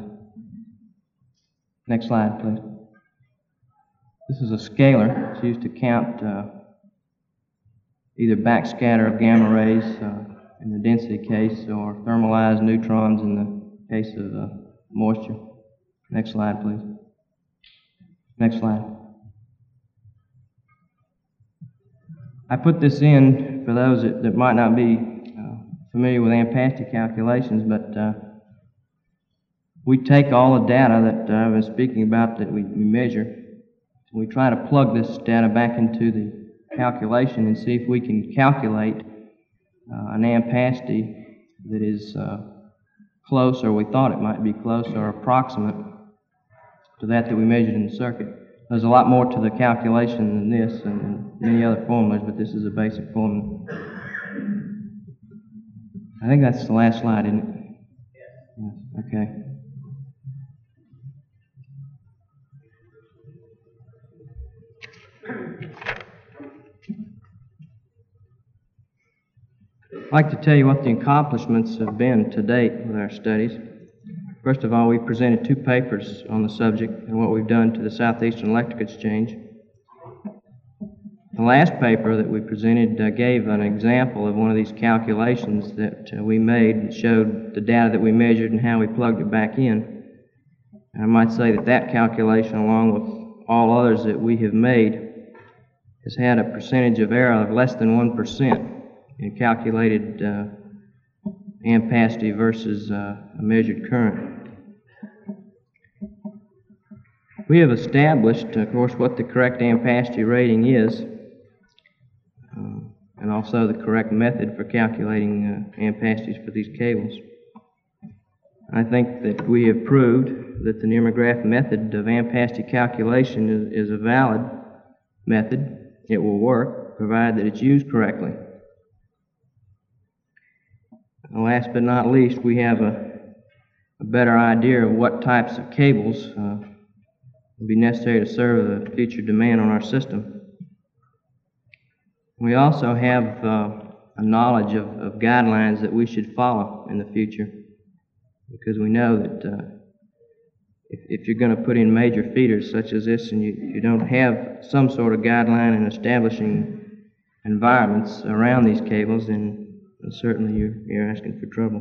Next slide, please. This is a scaler. It's used to count either backscatter of gamma rays in the density case or thermalized neutrons in the case of moisture. Next slide, please. Next slide. I put this in for those that might not be familiar with ampacity calculations, but we take all the data that I was speaking about that we measure. We try to plug this data back into the calculation and see if we can calculate an ampacity that is close, or we thought it might be close, or approximate to that we measured in the circuit. There's a lot more to the calculation than this and many other formulas, but this is a basic formula. I think that's the last slide, isn't it? Yes. Okay. I'd like to tell you what the accomplishments have been to date with our studies. First of all, we presented 2 papers on the subject and what we've done to the Southeastern Electric Exchange. The last paper that we presented gave an example of one of these calculations that we made and showed the data that we measured and how we plugged it back in. And I might say that that calculation, along with all others that we have made, has had a percentage of error of less than 1% in calculated ampacity versus a measured current. We have established, of course, what the correct ampacity rating is, and also the correct method for calculating ampacities for these cables. I think that we have proved that the Numerograph method of ampacity calculation is a valid method. It will work, provided that it's used correctly. And last but not least, we have a better idea of what types of cables will be necessary to serve the future demand on our system. We also have a knowledge of guidelines that we should follow in the future, because we know that if you're going to put in major feeders such as this and you don't have some sort of guideline in establishing environments around these cables, then certainly you're asking for trouble.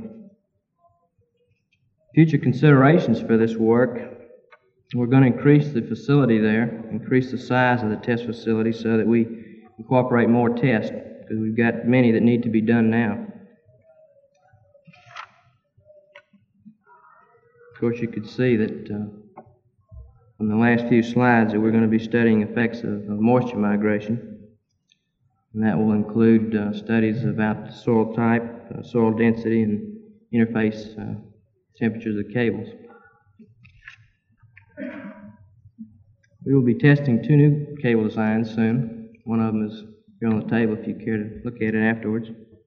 Future considerations for this work: we're going to increase the facility there, increase the size of the test facility so that we incorporate more tests, because we've got many that need to be done now. Of course, you could see that from the last few slides that we're going to be studying effects of moisture migration. And that will include studies about soil type, soil density, and interface temperatures of cables. We will be testing 2 new cable designs soon. One of them is here on the table if you care to look at it afterwards.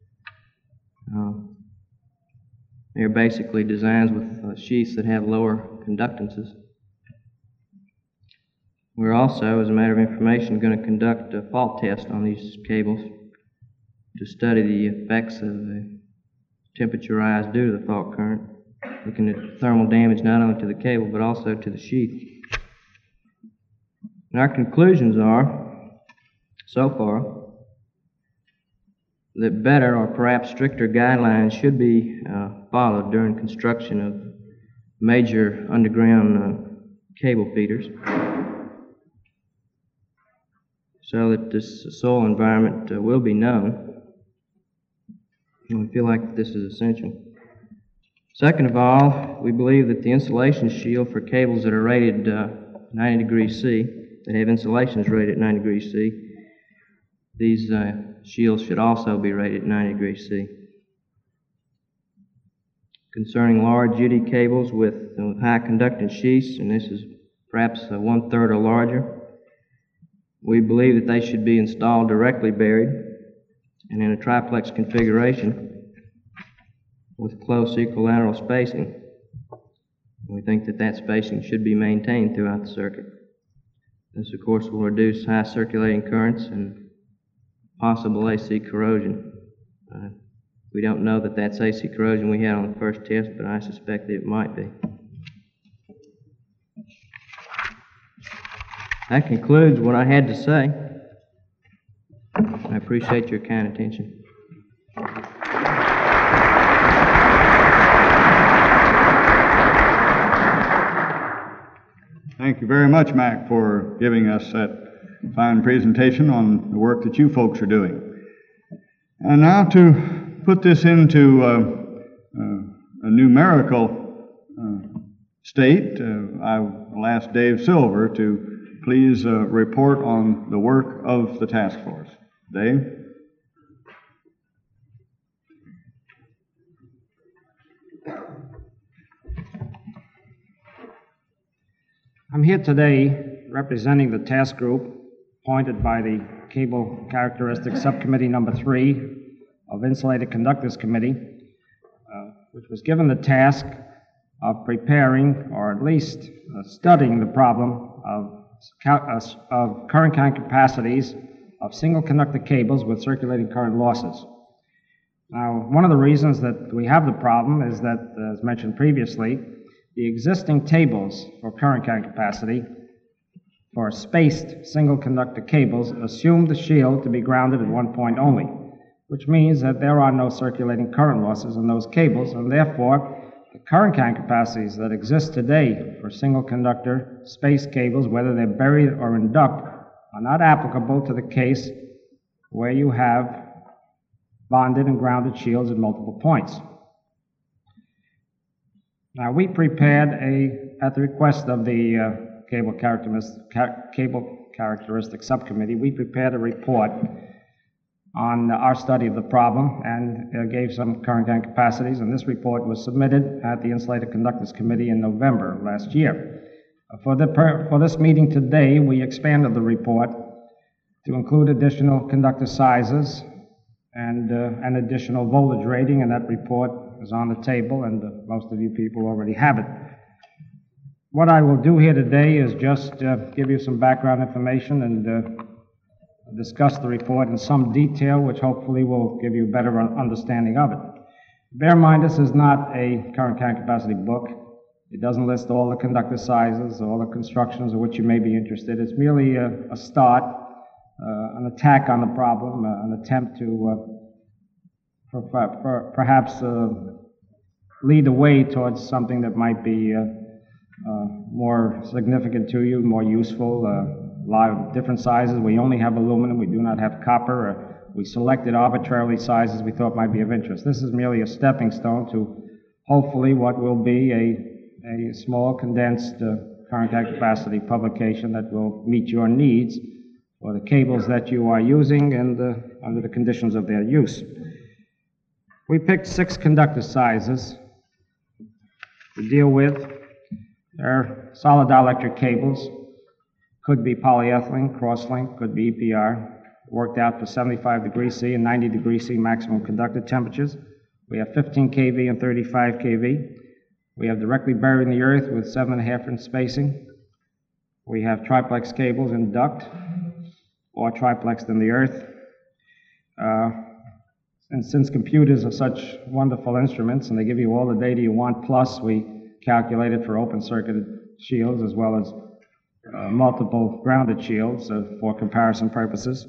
They're basically designs with sheaths that have lower conductances. We're also, as a matter of information, going to conduct a fault test on these cables to study the effects of the temperature rise due to the fault current, looking at thermal damage not only to the cable but also to the sheath. And our conclusions are, so far, that better or perhaps stricter guidelines should be followed during construction of major underground cable feeders, so that this soil environment will be known. And we feel like this is essential. Second of all, we believe that the insulation shield for cables that are rated 90 degrees C, that have insulations rated 90 degrees C, these shields should also be rated 90 degrees C. Concerning large UD cables with high conductance sheaths, and this is perhaps 1/3 or larger, we believe that they should be installed directly buried and in a triplex configuration with close equilateral spacing. We think that that spacing should be maintained throughout the circuit. This, of course, will reduce high circulating currents and possible AC corrosion. We don't know that that's AC corrosion we had on the first test, but I suspect that it might be. That concludes what I had to say. I appreciate your kind attention. Thank you very much, Mac, for giving us that fine presentation on the work that you folks are doing. And now to put this into a numerical state, I will ask Dave Silver to please report on the work of the task force. Dave? I'm here today representing the task group appointed by the Cable Characteristics Subcommittee number 3 of Insulated Conductors Committee, which was given the task of preparing, or at least studying, the problem of current capacities of single conductor cables with circulating current losses. Now, one of the reasons that we have the problem is that, as mentioned previously, the existing tables for current capacity for spaced single conductor cables assume the shield to be grounded at one point only, which means that there are no circulating current losses in those cables, and therefore the current capacities that exist today for single conductor spaced cables, whether they're buried or in duct, are not applicable to the case where you have bonded and grounded shields at multiple points. Now, we prepared at the request of the Cable Characteristics Subcommittee, we prepared a report on our study of the problem and gave some current capacities, and this report was submitted at the Insulated Conductors Committee in November last year. For this meeting today, we expanded the report to include additional conductor sizes and an additional voltage rating, and that report is on the table, and most of you people already have it. What I will do here today is just give you some background information and discuss the report in some detail, which hopefully will give you a better understanding of it. Bear in mind, this is not a current capacity book. It doesn't list all the conductor sizes, all the constructions of which you may be interested. It's merely a start, an attack on the problem, an attempt to perhaps lead the way towards something that might be more significant to you, more useful. A lot of different sizes. We only have aluminum. We do not have copper. We selected arbitrarily sizes we thought might be of interest. This is merely a stepping stone to hopefully what will be a small, condensed current capacity publication that will meet your needs for the cables that you are using and under the conditions of their use. We picked 6 conductor sizes to deal with. They're solid dielectric cables, Could be polyethylene, cross-linked, could be EPR, worked out for 75 degrees C and 90 degrees C maximum conductive temperatures. We have 15 kV and 35 kV. We have directly buried in the earth with 7.5 inch spacing. We have triplex cables in duct or triplexed in the earth. And since computers are such wonderful instruments and they give you all the data you want, plus we calculated for open circuited shields as well as multiple grounded shields for comparison purposes.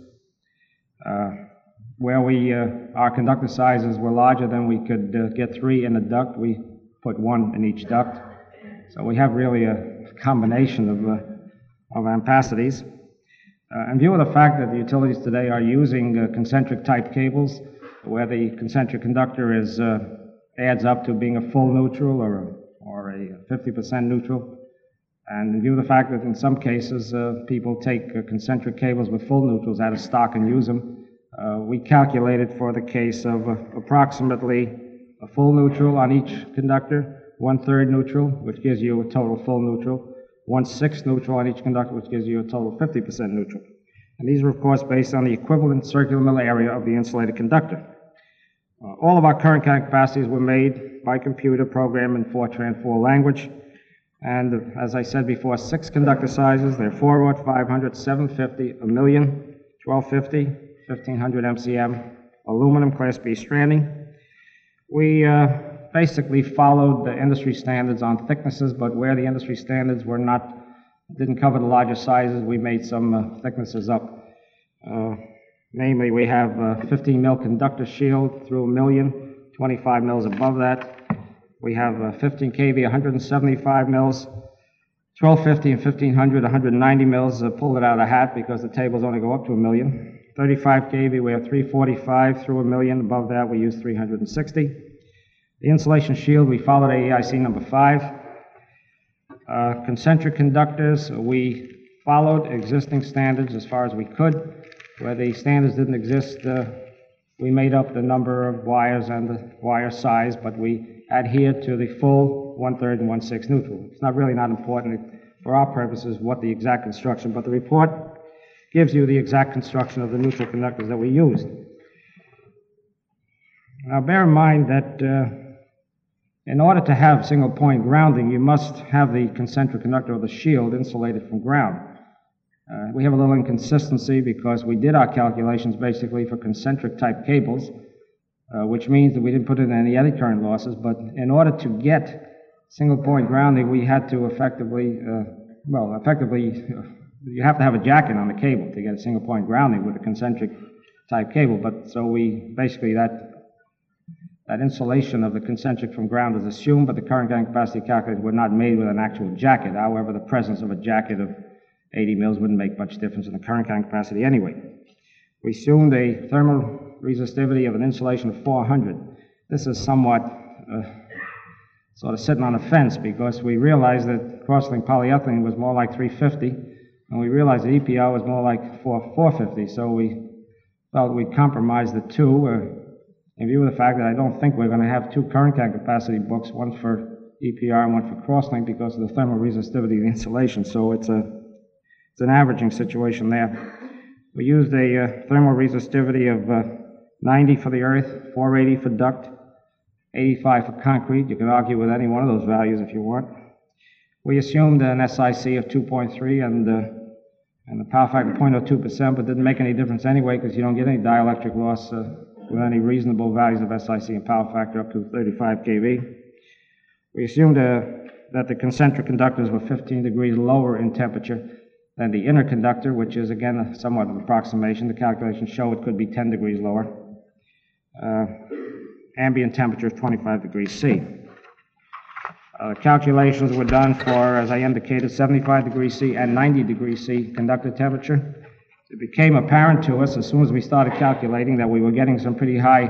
Where our conductor sizes were larger than we could get 3 in a duct, we put 1 in each duct. So we have really a combination of ampacities. In view of the fact that the utilities today are using concentric type cables, where the concentric conductor adds up to being a full neutral or a 50% neutral, and in view of the fact that in some cases people take concentric cables with full neutrals out of stock and use them, we calculated for the case of approximately a full neutral on each conductor, 1/3 neutral, which gives you a total full neutral, 1/6 neutral on each conductor, which gives you a total 50% neutral. And these are, of course, based on the equivalent circular miller area of the insulated conductor. All of our current capacities were made by computer program in Fortran 4 language. And as I said before, 6 conductor sizes. They're 4-aught, 500, 750, 1,000,000, 1250, 1500 MCM, aluminum Class B stranding. We basically followed the industry standards on thicknesses, but where the industry standards didn't cover the larger sizes, we made some thicknesses up. Namely, we have 15 mil conductor shield through 1,000,000, 25 mils above that. We have 15 kV, 175 mils, 1250 and 1500, 190 mils. Pulled it out of the hat because the tables only go up to 1,000,000. 35 kV, we have 345 through 1,000,000. Above that, we use 360. The insulation shield, we followed AEIC number 5. Concentric conductors, we followed existing standards as far as we could. Where the standards didn't exist, we made up the number of wires and the wire size, but we adhered to the full 1/3 and 1/6 neutral. It's really not important for our purposes what the exact construction, but the report gives you the exact construction of the neutral conductors that we used. Now bear in mind that in order to have single point grounding, you must have the concentric conductor or the shield insulated from ground. We have a little inconsistency because we did our calculations basically for concentric type cables, which means that we didn't put in any eddy current losses, but in order to get single point grounding, we had to effectively, you have to have a jacket on the cable to get a single point grounding with a concentric type cable, but so we basically, that insulation of the concentric from ground is assumed, but the current carrying capacity calculators were not made with an actual jacket. However, the presence of a jacket of 80 mils wouldn't make much difference in the current carrying capacity anyway. We assumed a thermal resistivity of an insulation of 400. This is somewhat sort of sitting on a fence because we realized that cross-linked polyethylene was more like 350, and we realized that EPR was more like 450, so we felt we'd compromise the two in view of the fact that I don't think we're going to have 2 current carrying capacity books, one for EPR and one for cross-link because of the thermal resistivity of the insulation, so it's an averaging situation there. We used a thermal resistivity of 90 for the earth, 480 for duct, 85 for concrete. You can argue with any one of those values if you want. We assumed an SIC of 2.3 and the power factor 0.02%, but didn't make any difference anyway because you don't get any dielectric loss with any reasonable values of SIC and power factor up to 35 kV. We assumed that the concentric conductors were 15 degrees lower in temperature than the inner conductor, which is, again, somewhat of an approximation. The calculations show it could be 10 degrees lower. Ambient temperature is 25 degrees C. Calculations were done for, as I indicated, 75 degrees C and 90 degrees C conductor temperature. It became apparent to us as soon as we started calculating that we were getting some pretty high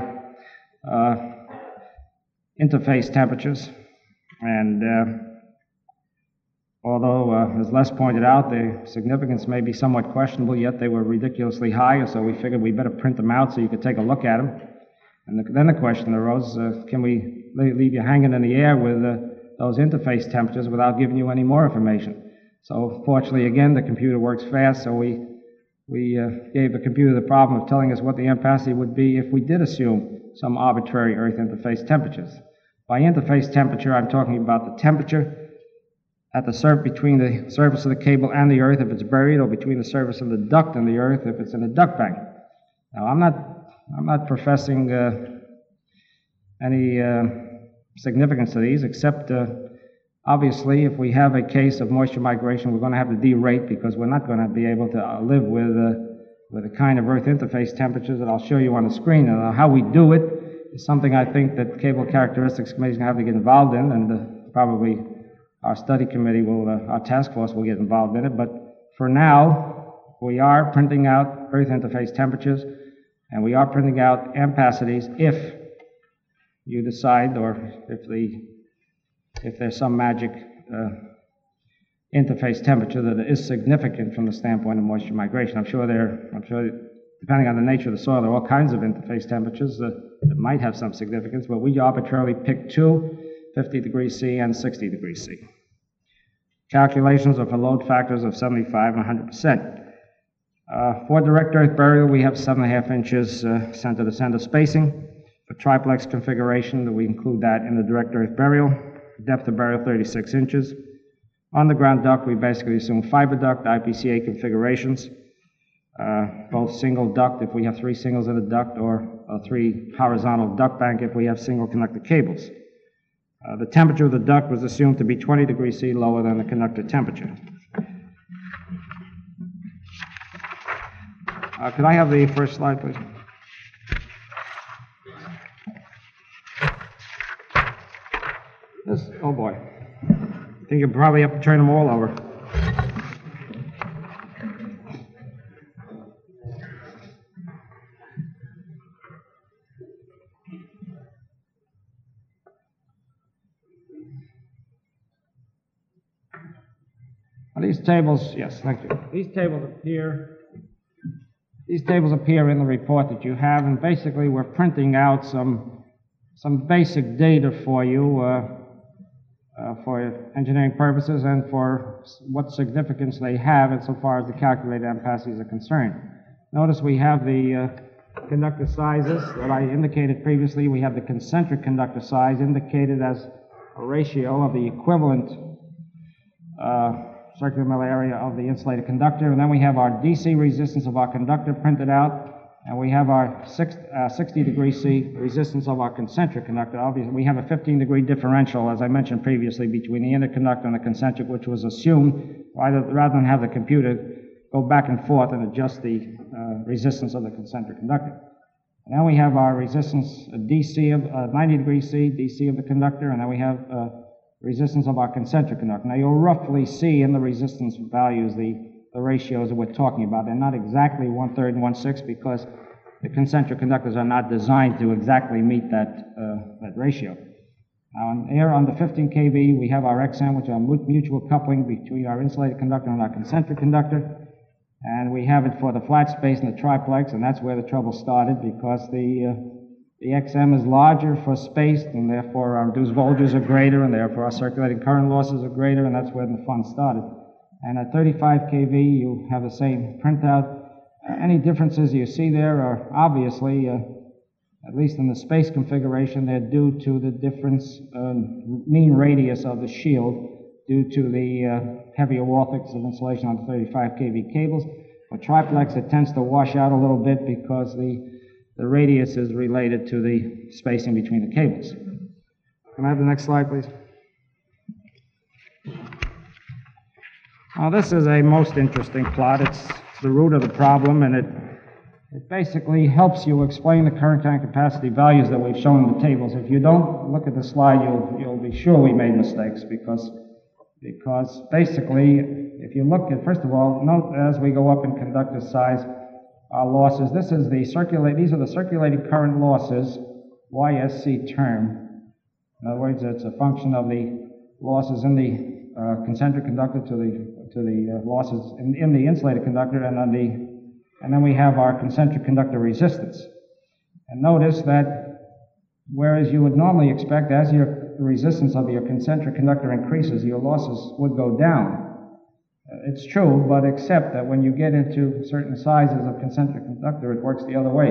interface temperatures. And although, as Les pointed out, the significance may be somewhat questionable, yet they were ridiculously high, so we figured we better print them out so you could take a look at them. And then the question arose, can we leave you hanging in the air with those interface temperatures without giving you any more information? So fortunately, again, the computer works fast, so we gave the computer the problem of telling us what the ampacity would be if we did assume some arbitrary Earth interface temperatures. By interface temperature, I'm talking about the temperature at between the surface of the cable and the Earth if it's buried, or between the surface of the duct and the Earth if it's in a duct bank. Now, I'm not professing any significance to these, except obviously, if we have a case of moisture migration, we're going to have to derate because we're not going to be able to live with the kind of Earth interface temperatures that I'll show you on the screen. And how we do it is something I think that Cable Characteristics Committee is going to have to get involved in, and probably our study committee our task force will get involved in it. But for now, we are printing out Earth interface temperatures, and we are printing out ampacities if you decide, or if there's some magic interface temperature that is significant from the standpoint of moisture migration. I'm sure depending on the nature of the soil, there are all kinds of interface temperatures that might have some significance, but we arbitrarily picked two, 50 degrees C and 60 degrees C. Calculations are for load factors of 75 and 100%. For direct earth burial, we have 7.5 inches center-to-center spacing. For triplex configuration, we include that in the direct earth burial. Depth of burial, 36 inches. Underground duct, we basically assume fiber duct, IPCA configurations, both single duct if we have 3 singles in a duct, or 3 horizontal duct bank if we have single conductor cables. The temperature of the duct was assumed to be 20 degrees C lower than the conductor temperature. Could I have the first slide, please? Oh boy. I think you'll probably have to turn them all over. Now, these tables, yes, thank you. These tables appear in the report that you have, and basically we're printing out some basic data for you for engineering purposes and for what significance they have insofar as the calculated ampacities are concerned. Notice we have the conductor sizes that I indicated previously. We have the concentric conductor size indicated as a ratio of the equivalent circular mil area of the insulated conductor, and then we have our DC resistance of our conductor printed out, and we have our 60 degree C resistance of our concentric conductor. Obviously, we have a 15-degree differential, as I mentioned previously, between the interconductor and the concentric, which was assumed rather than have the computer go back and forth and adjust the resistance of the concentric conductor. And then we have our resistance DC of 90 degrees C, DC of the conductor, and then we have resistance of our concentric conductor. Now, you'll roughly see in the resistance values the ratios that we're talking about. They're not exactly 1/3 and 1/6 because the concentric conductors are not designed to exactly meet that ratio. Now, here on the 15 kV, we have our XM, which are mutual coupling between our insulated conductor and our concentric conductor. And we have it for the flat space and the triplex, and that's where the trouble started because the XM is larger for space, and therefore our induced voltages are greater, and therefore our circulating current losses are greater, and that's where the fun started. And at 35 kV, you have the same printout. Any differences you see there are obviously, at least in the space configuration, they're due to the difference mean radius of the shield due to the heavier wall thickness of insulation on the 35 kV cables. For triplex, it tends to wash out a little bit because the radius is related to the spacing between the cables. Can I have the next slide, please? Now, this is a most interesting plot. It's the root of the problem, and it basically helps you explain the current tank capacity values that we've shown in the tables. If you don't look at the slide, you'll be sure we made mistakes because basically, if you look at, first of all, note as we go up in conductor size, our losses, these are the circulating current losses, YSC term. In other words, it's a function of the losses in the concentric conductor to the losses in the insulated conductor, and then we have our concentric conductor resistance. And notice that whereas you would normally expect as the resistance of your concentric conductor increases, your losses would go down. It's true, but except that when you get into certain sizes of concentric conductor, it works the other way.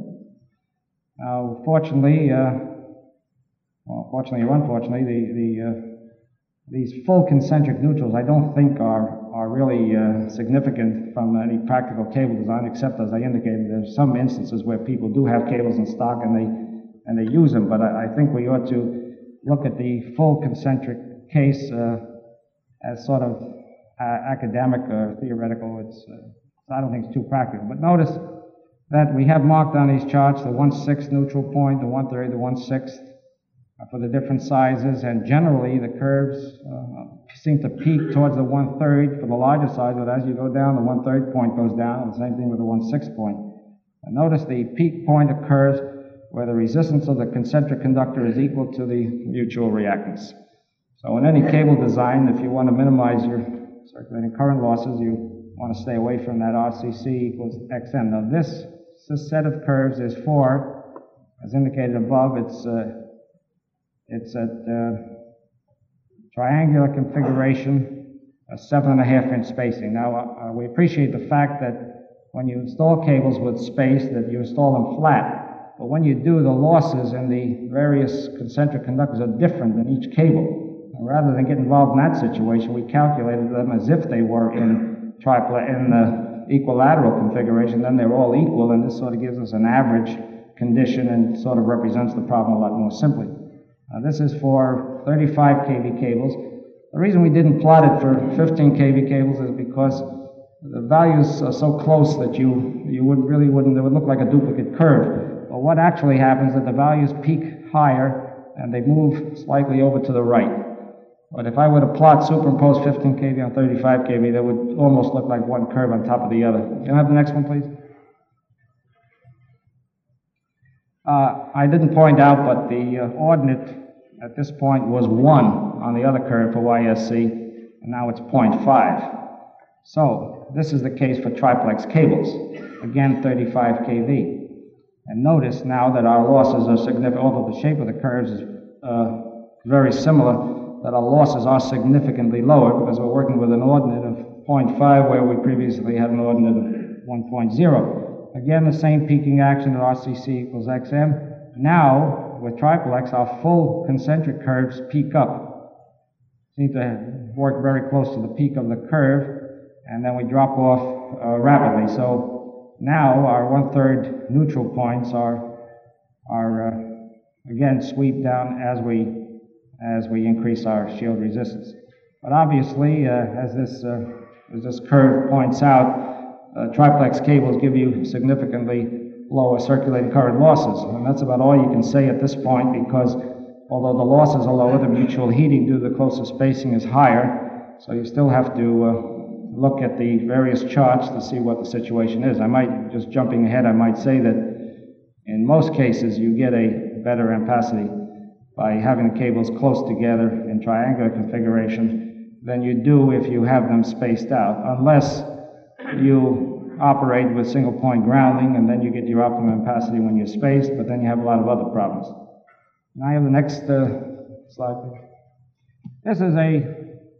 Now, fortunately, fortunately or unfortunately, these full concentric neutrals I don't think are really significant from any practical cable design, except as I indicated, there's some instances where people do have cables in stock and they use them, but I think we ought to look at the full concentric case as sort of academic or theoretical. I don't think it's too practical. But notice that we have marked on these charts the 1/6 neutral point, the 1/3, the 1/6 for the different sizes, and generally the curves seem to peak towards the 1/3 for the larger size, but as you go down, the 1/3 point goes down, and the same thing with the 1/6 point. And notice the peak point occurs where the resistance of the concentric conductor is equal to the mutual reactance. So in any cable design, if you want to minimize your circulating current losses, you want to stay away from that RCC equals XM. Now this set of curves is for, as indicated above, it's at triangular configuration, a 7.5-inch spacing. Now we appreciate the fact that when you install cables with space, that you install them flat. But when you do, the losses in the various concentric conductors are different in each cable. Rather than get involved in that situation, we calculated them as if they were in the equilateral configuration. Then they're all equal, and this sort of gives us an average condition and sort of represents the problem a lot more simply. This is for 35 kV cables. The reason we didn't plot it for 15 kV cables is because the values are so close that you wouldn't, it would look like a duplicate curve. But what actually happens is that the values peak higher and they move slightly over to the right. But if I were to plot, superimpose 15 kV on 35 kV, that would almost look like one curve on top of the other. Can I have the next one, please? I didn't point out, but the ordinate at this point was 1 on the other curve for YSC, and now it's 0.5. So this is the case for triplex cables. Again, 35 kV. And notice now that our losses are significant, although the shape of the curves is very similar, that our losses are significantly lower because we're working with an ordinate of 0.5 where we previously had an ordinate of 1.0. Again, the same peaking action at RCC equals XM. Now, with triplex, our full concentric curves peak up. Seem to work very close to the peak of the curve, and then we drop off rapidly. So now our 1/3 neutral points are again sweep down as we increase our shield resistance. But obviously, as this curve points out, triplex cables give you significantly lower circulating current losses. And that's about all you can say at this point, because although the losses are lower, the mutual heating due to the closer spacing is higher. So you still have to look at the various charts to see what the situation is. I might, just jumping ahead, I might say that in most cases you get a better ampacity by having the cables close together in triangular configuration than you do if you have them spaced out, unless you operate with single point grounding, and then you get your optimum ampacity when you're spaced, but then you have a lot of other problems. Now I have the next slide, please. This is a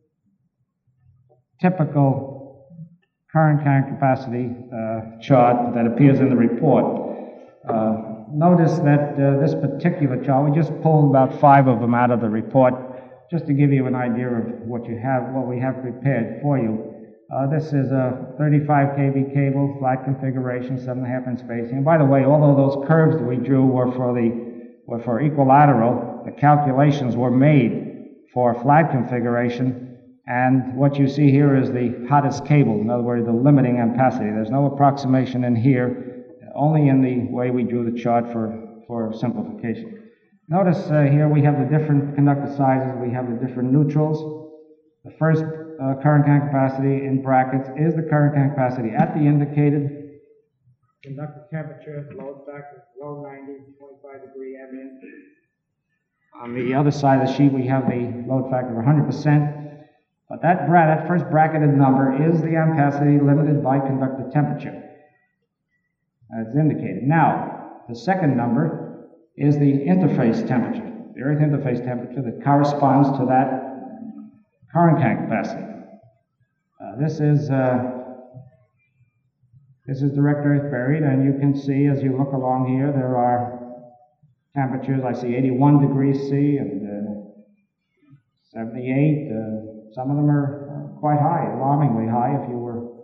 typical current carrying capacity chart that appears in the report. Notice that this particular chart, we just pulled about 5 of them out of the report, just to give you an idea of what we have prepared for you. This is a 35 kV cable, flat configuration, 7.5-inch spacing. And by the way, although those curves that we drew were for equilateral, the calculations were made for flat configuration. And what you see here is the hottest cable, in other words, the limiting ampacity. There's no approximation in here, only in the way we drew the chart for simplification. Notice here we have the different conductor sizes, we have the different neutrals. The first current carrying capacity in brackets is the current carrying capacity at the indicated conductor temperature, load factor below 90, 25-degree ambient. On the other side of the sheet we have the load factor of 100%. But that first bracketed number is the ampacity limited by conductor temperature, as indicated. Now, the second number is the interface temperature, the earth interface temperature that corresponds to that current carrying capacity. This is direct earth buried, and you can see as you look along here, there are temperatures. I see 81 degrees C and 78. Some of them are quite high, alarmingly high if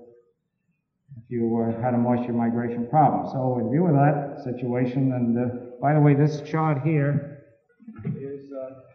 you had a moisture migration problem. So in view of that situation, and by the way, this chart here is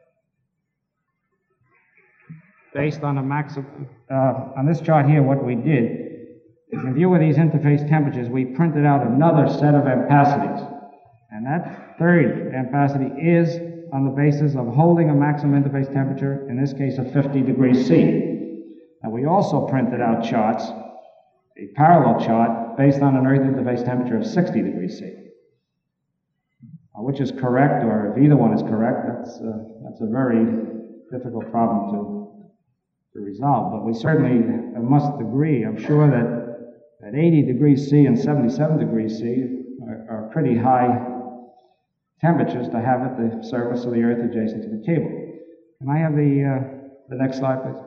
based on a maximum. On this chart here, what we did is, in view of these interface temperatures, we printed out another set of ampacities. And that third ampacity is on the basis of holding a maximum interface temperature, in this case of 50 degrees C. And we also printed out charts, a parallel chart, based on an earth interface temperature of 60 degrees C. Which is correct, or if either one is correct, that's a very difficult problem to resolve. But we certainly must agree, I'm sure, that 80 degrees C and 77 degrees C are pretty high temperatures to have at the surface of the Earth adjacent to the cable. Can I have the next slide, please?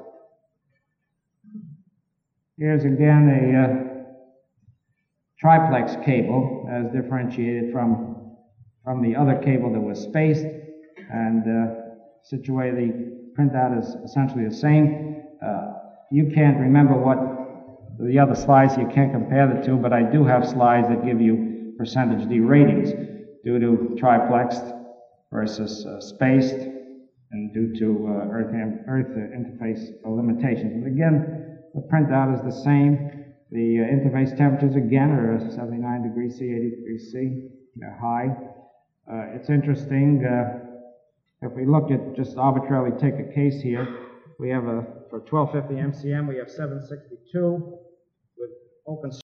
Here's again a triplex cable as differentiated from the other cable that was spaced, and situated. The printout is essentially the same. You can't remember what the other slides, you can't compare the two, but I do have slides that give you percentage D ratings due to triplexed versus spaced, and due to Earth interface limitations. But again, the printout is the same. The interface temperatures again are 79 degrees C, 80 degrees C, they're high. It's interesting, if we look at, just arbitrarily take a case here, we have for 1250 MCM, we have 762 with open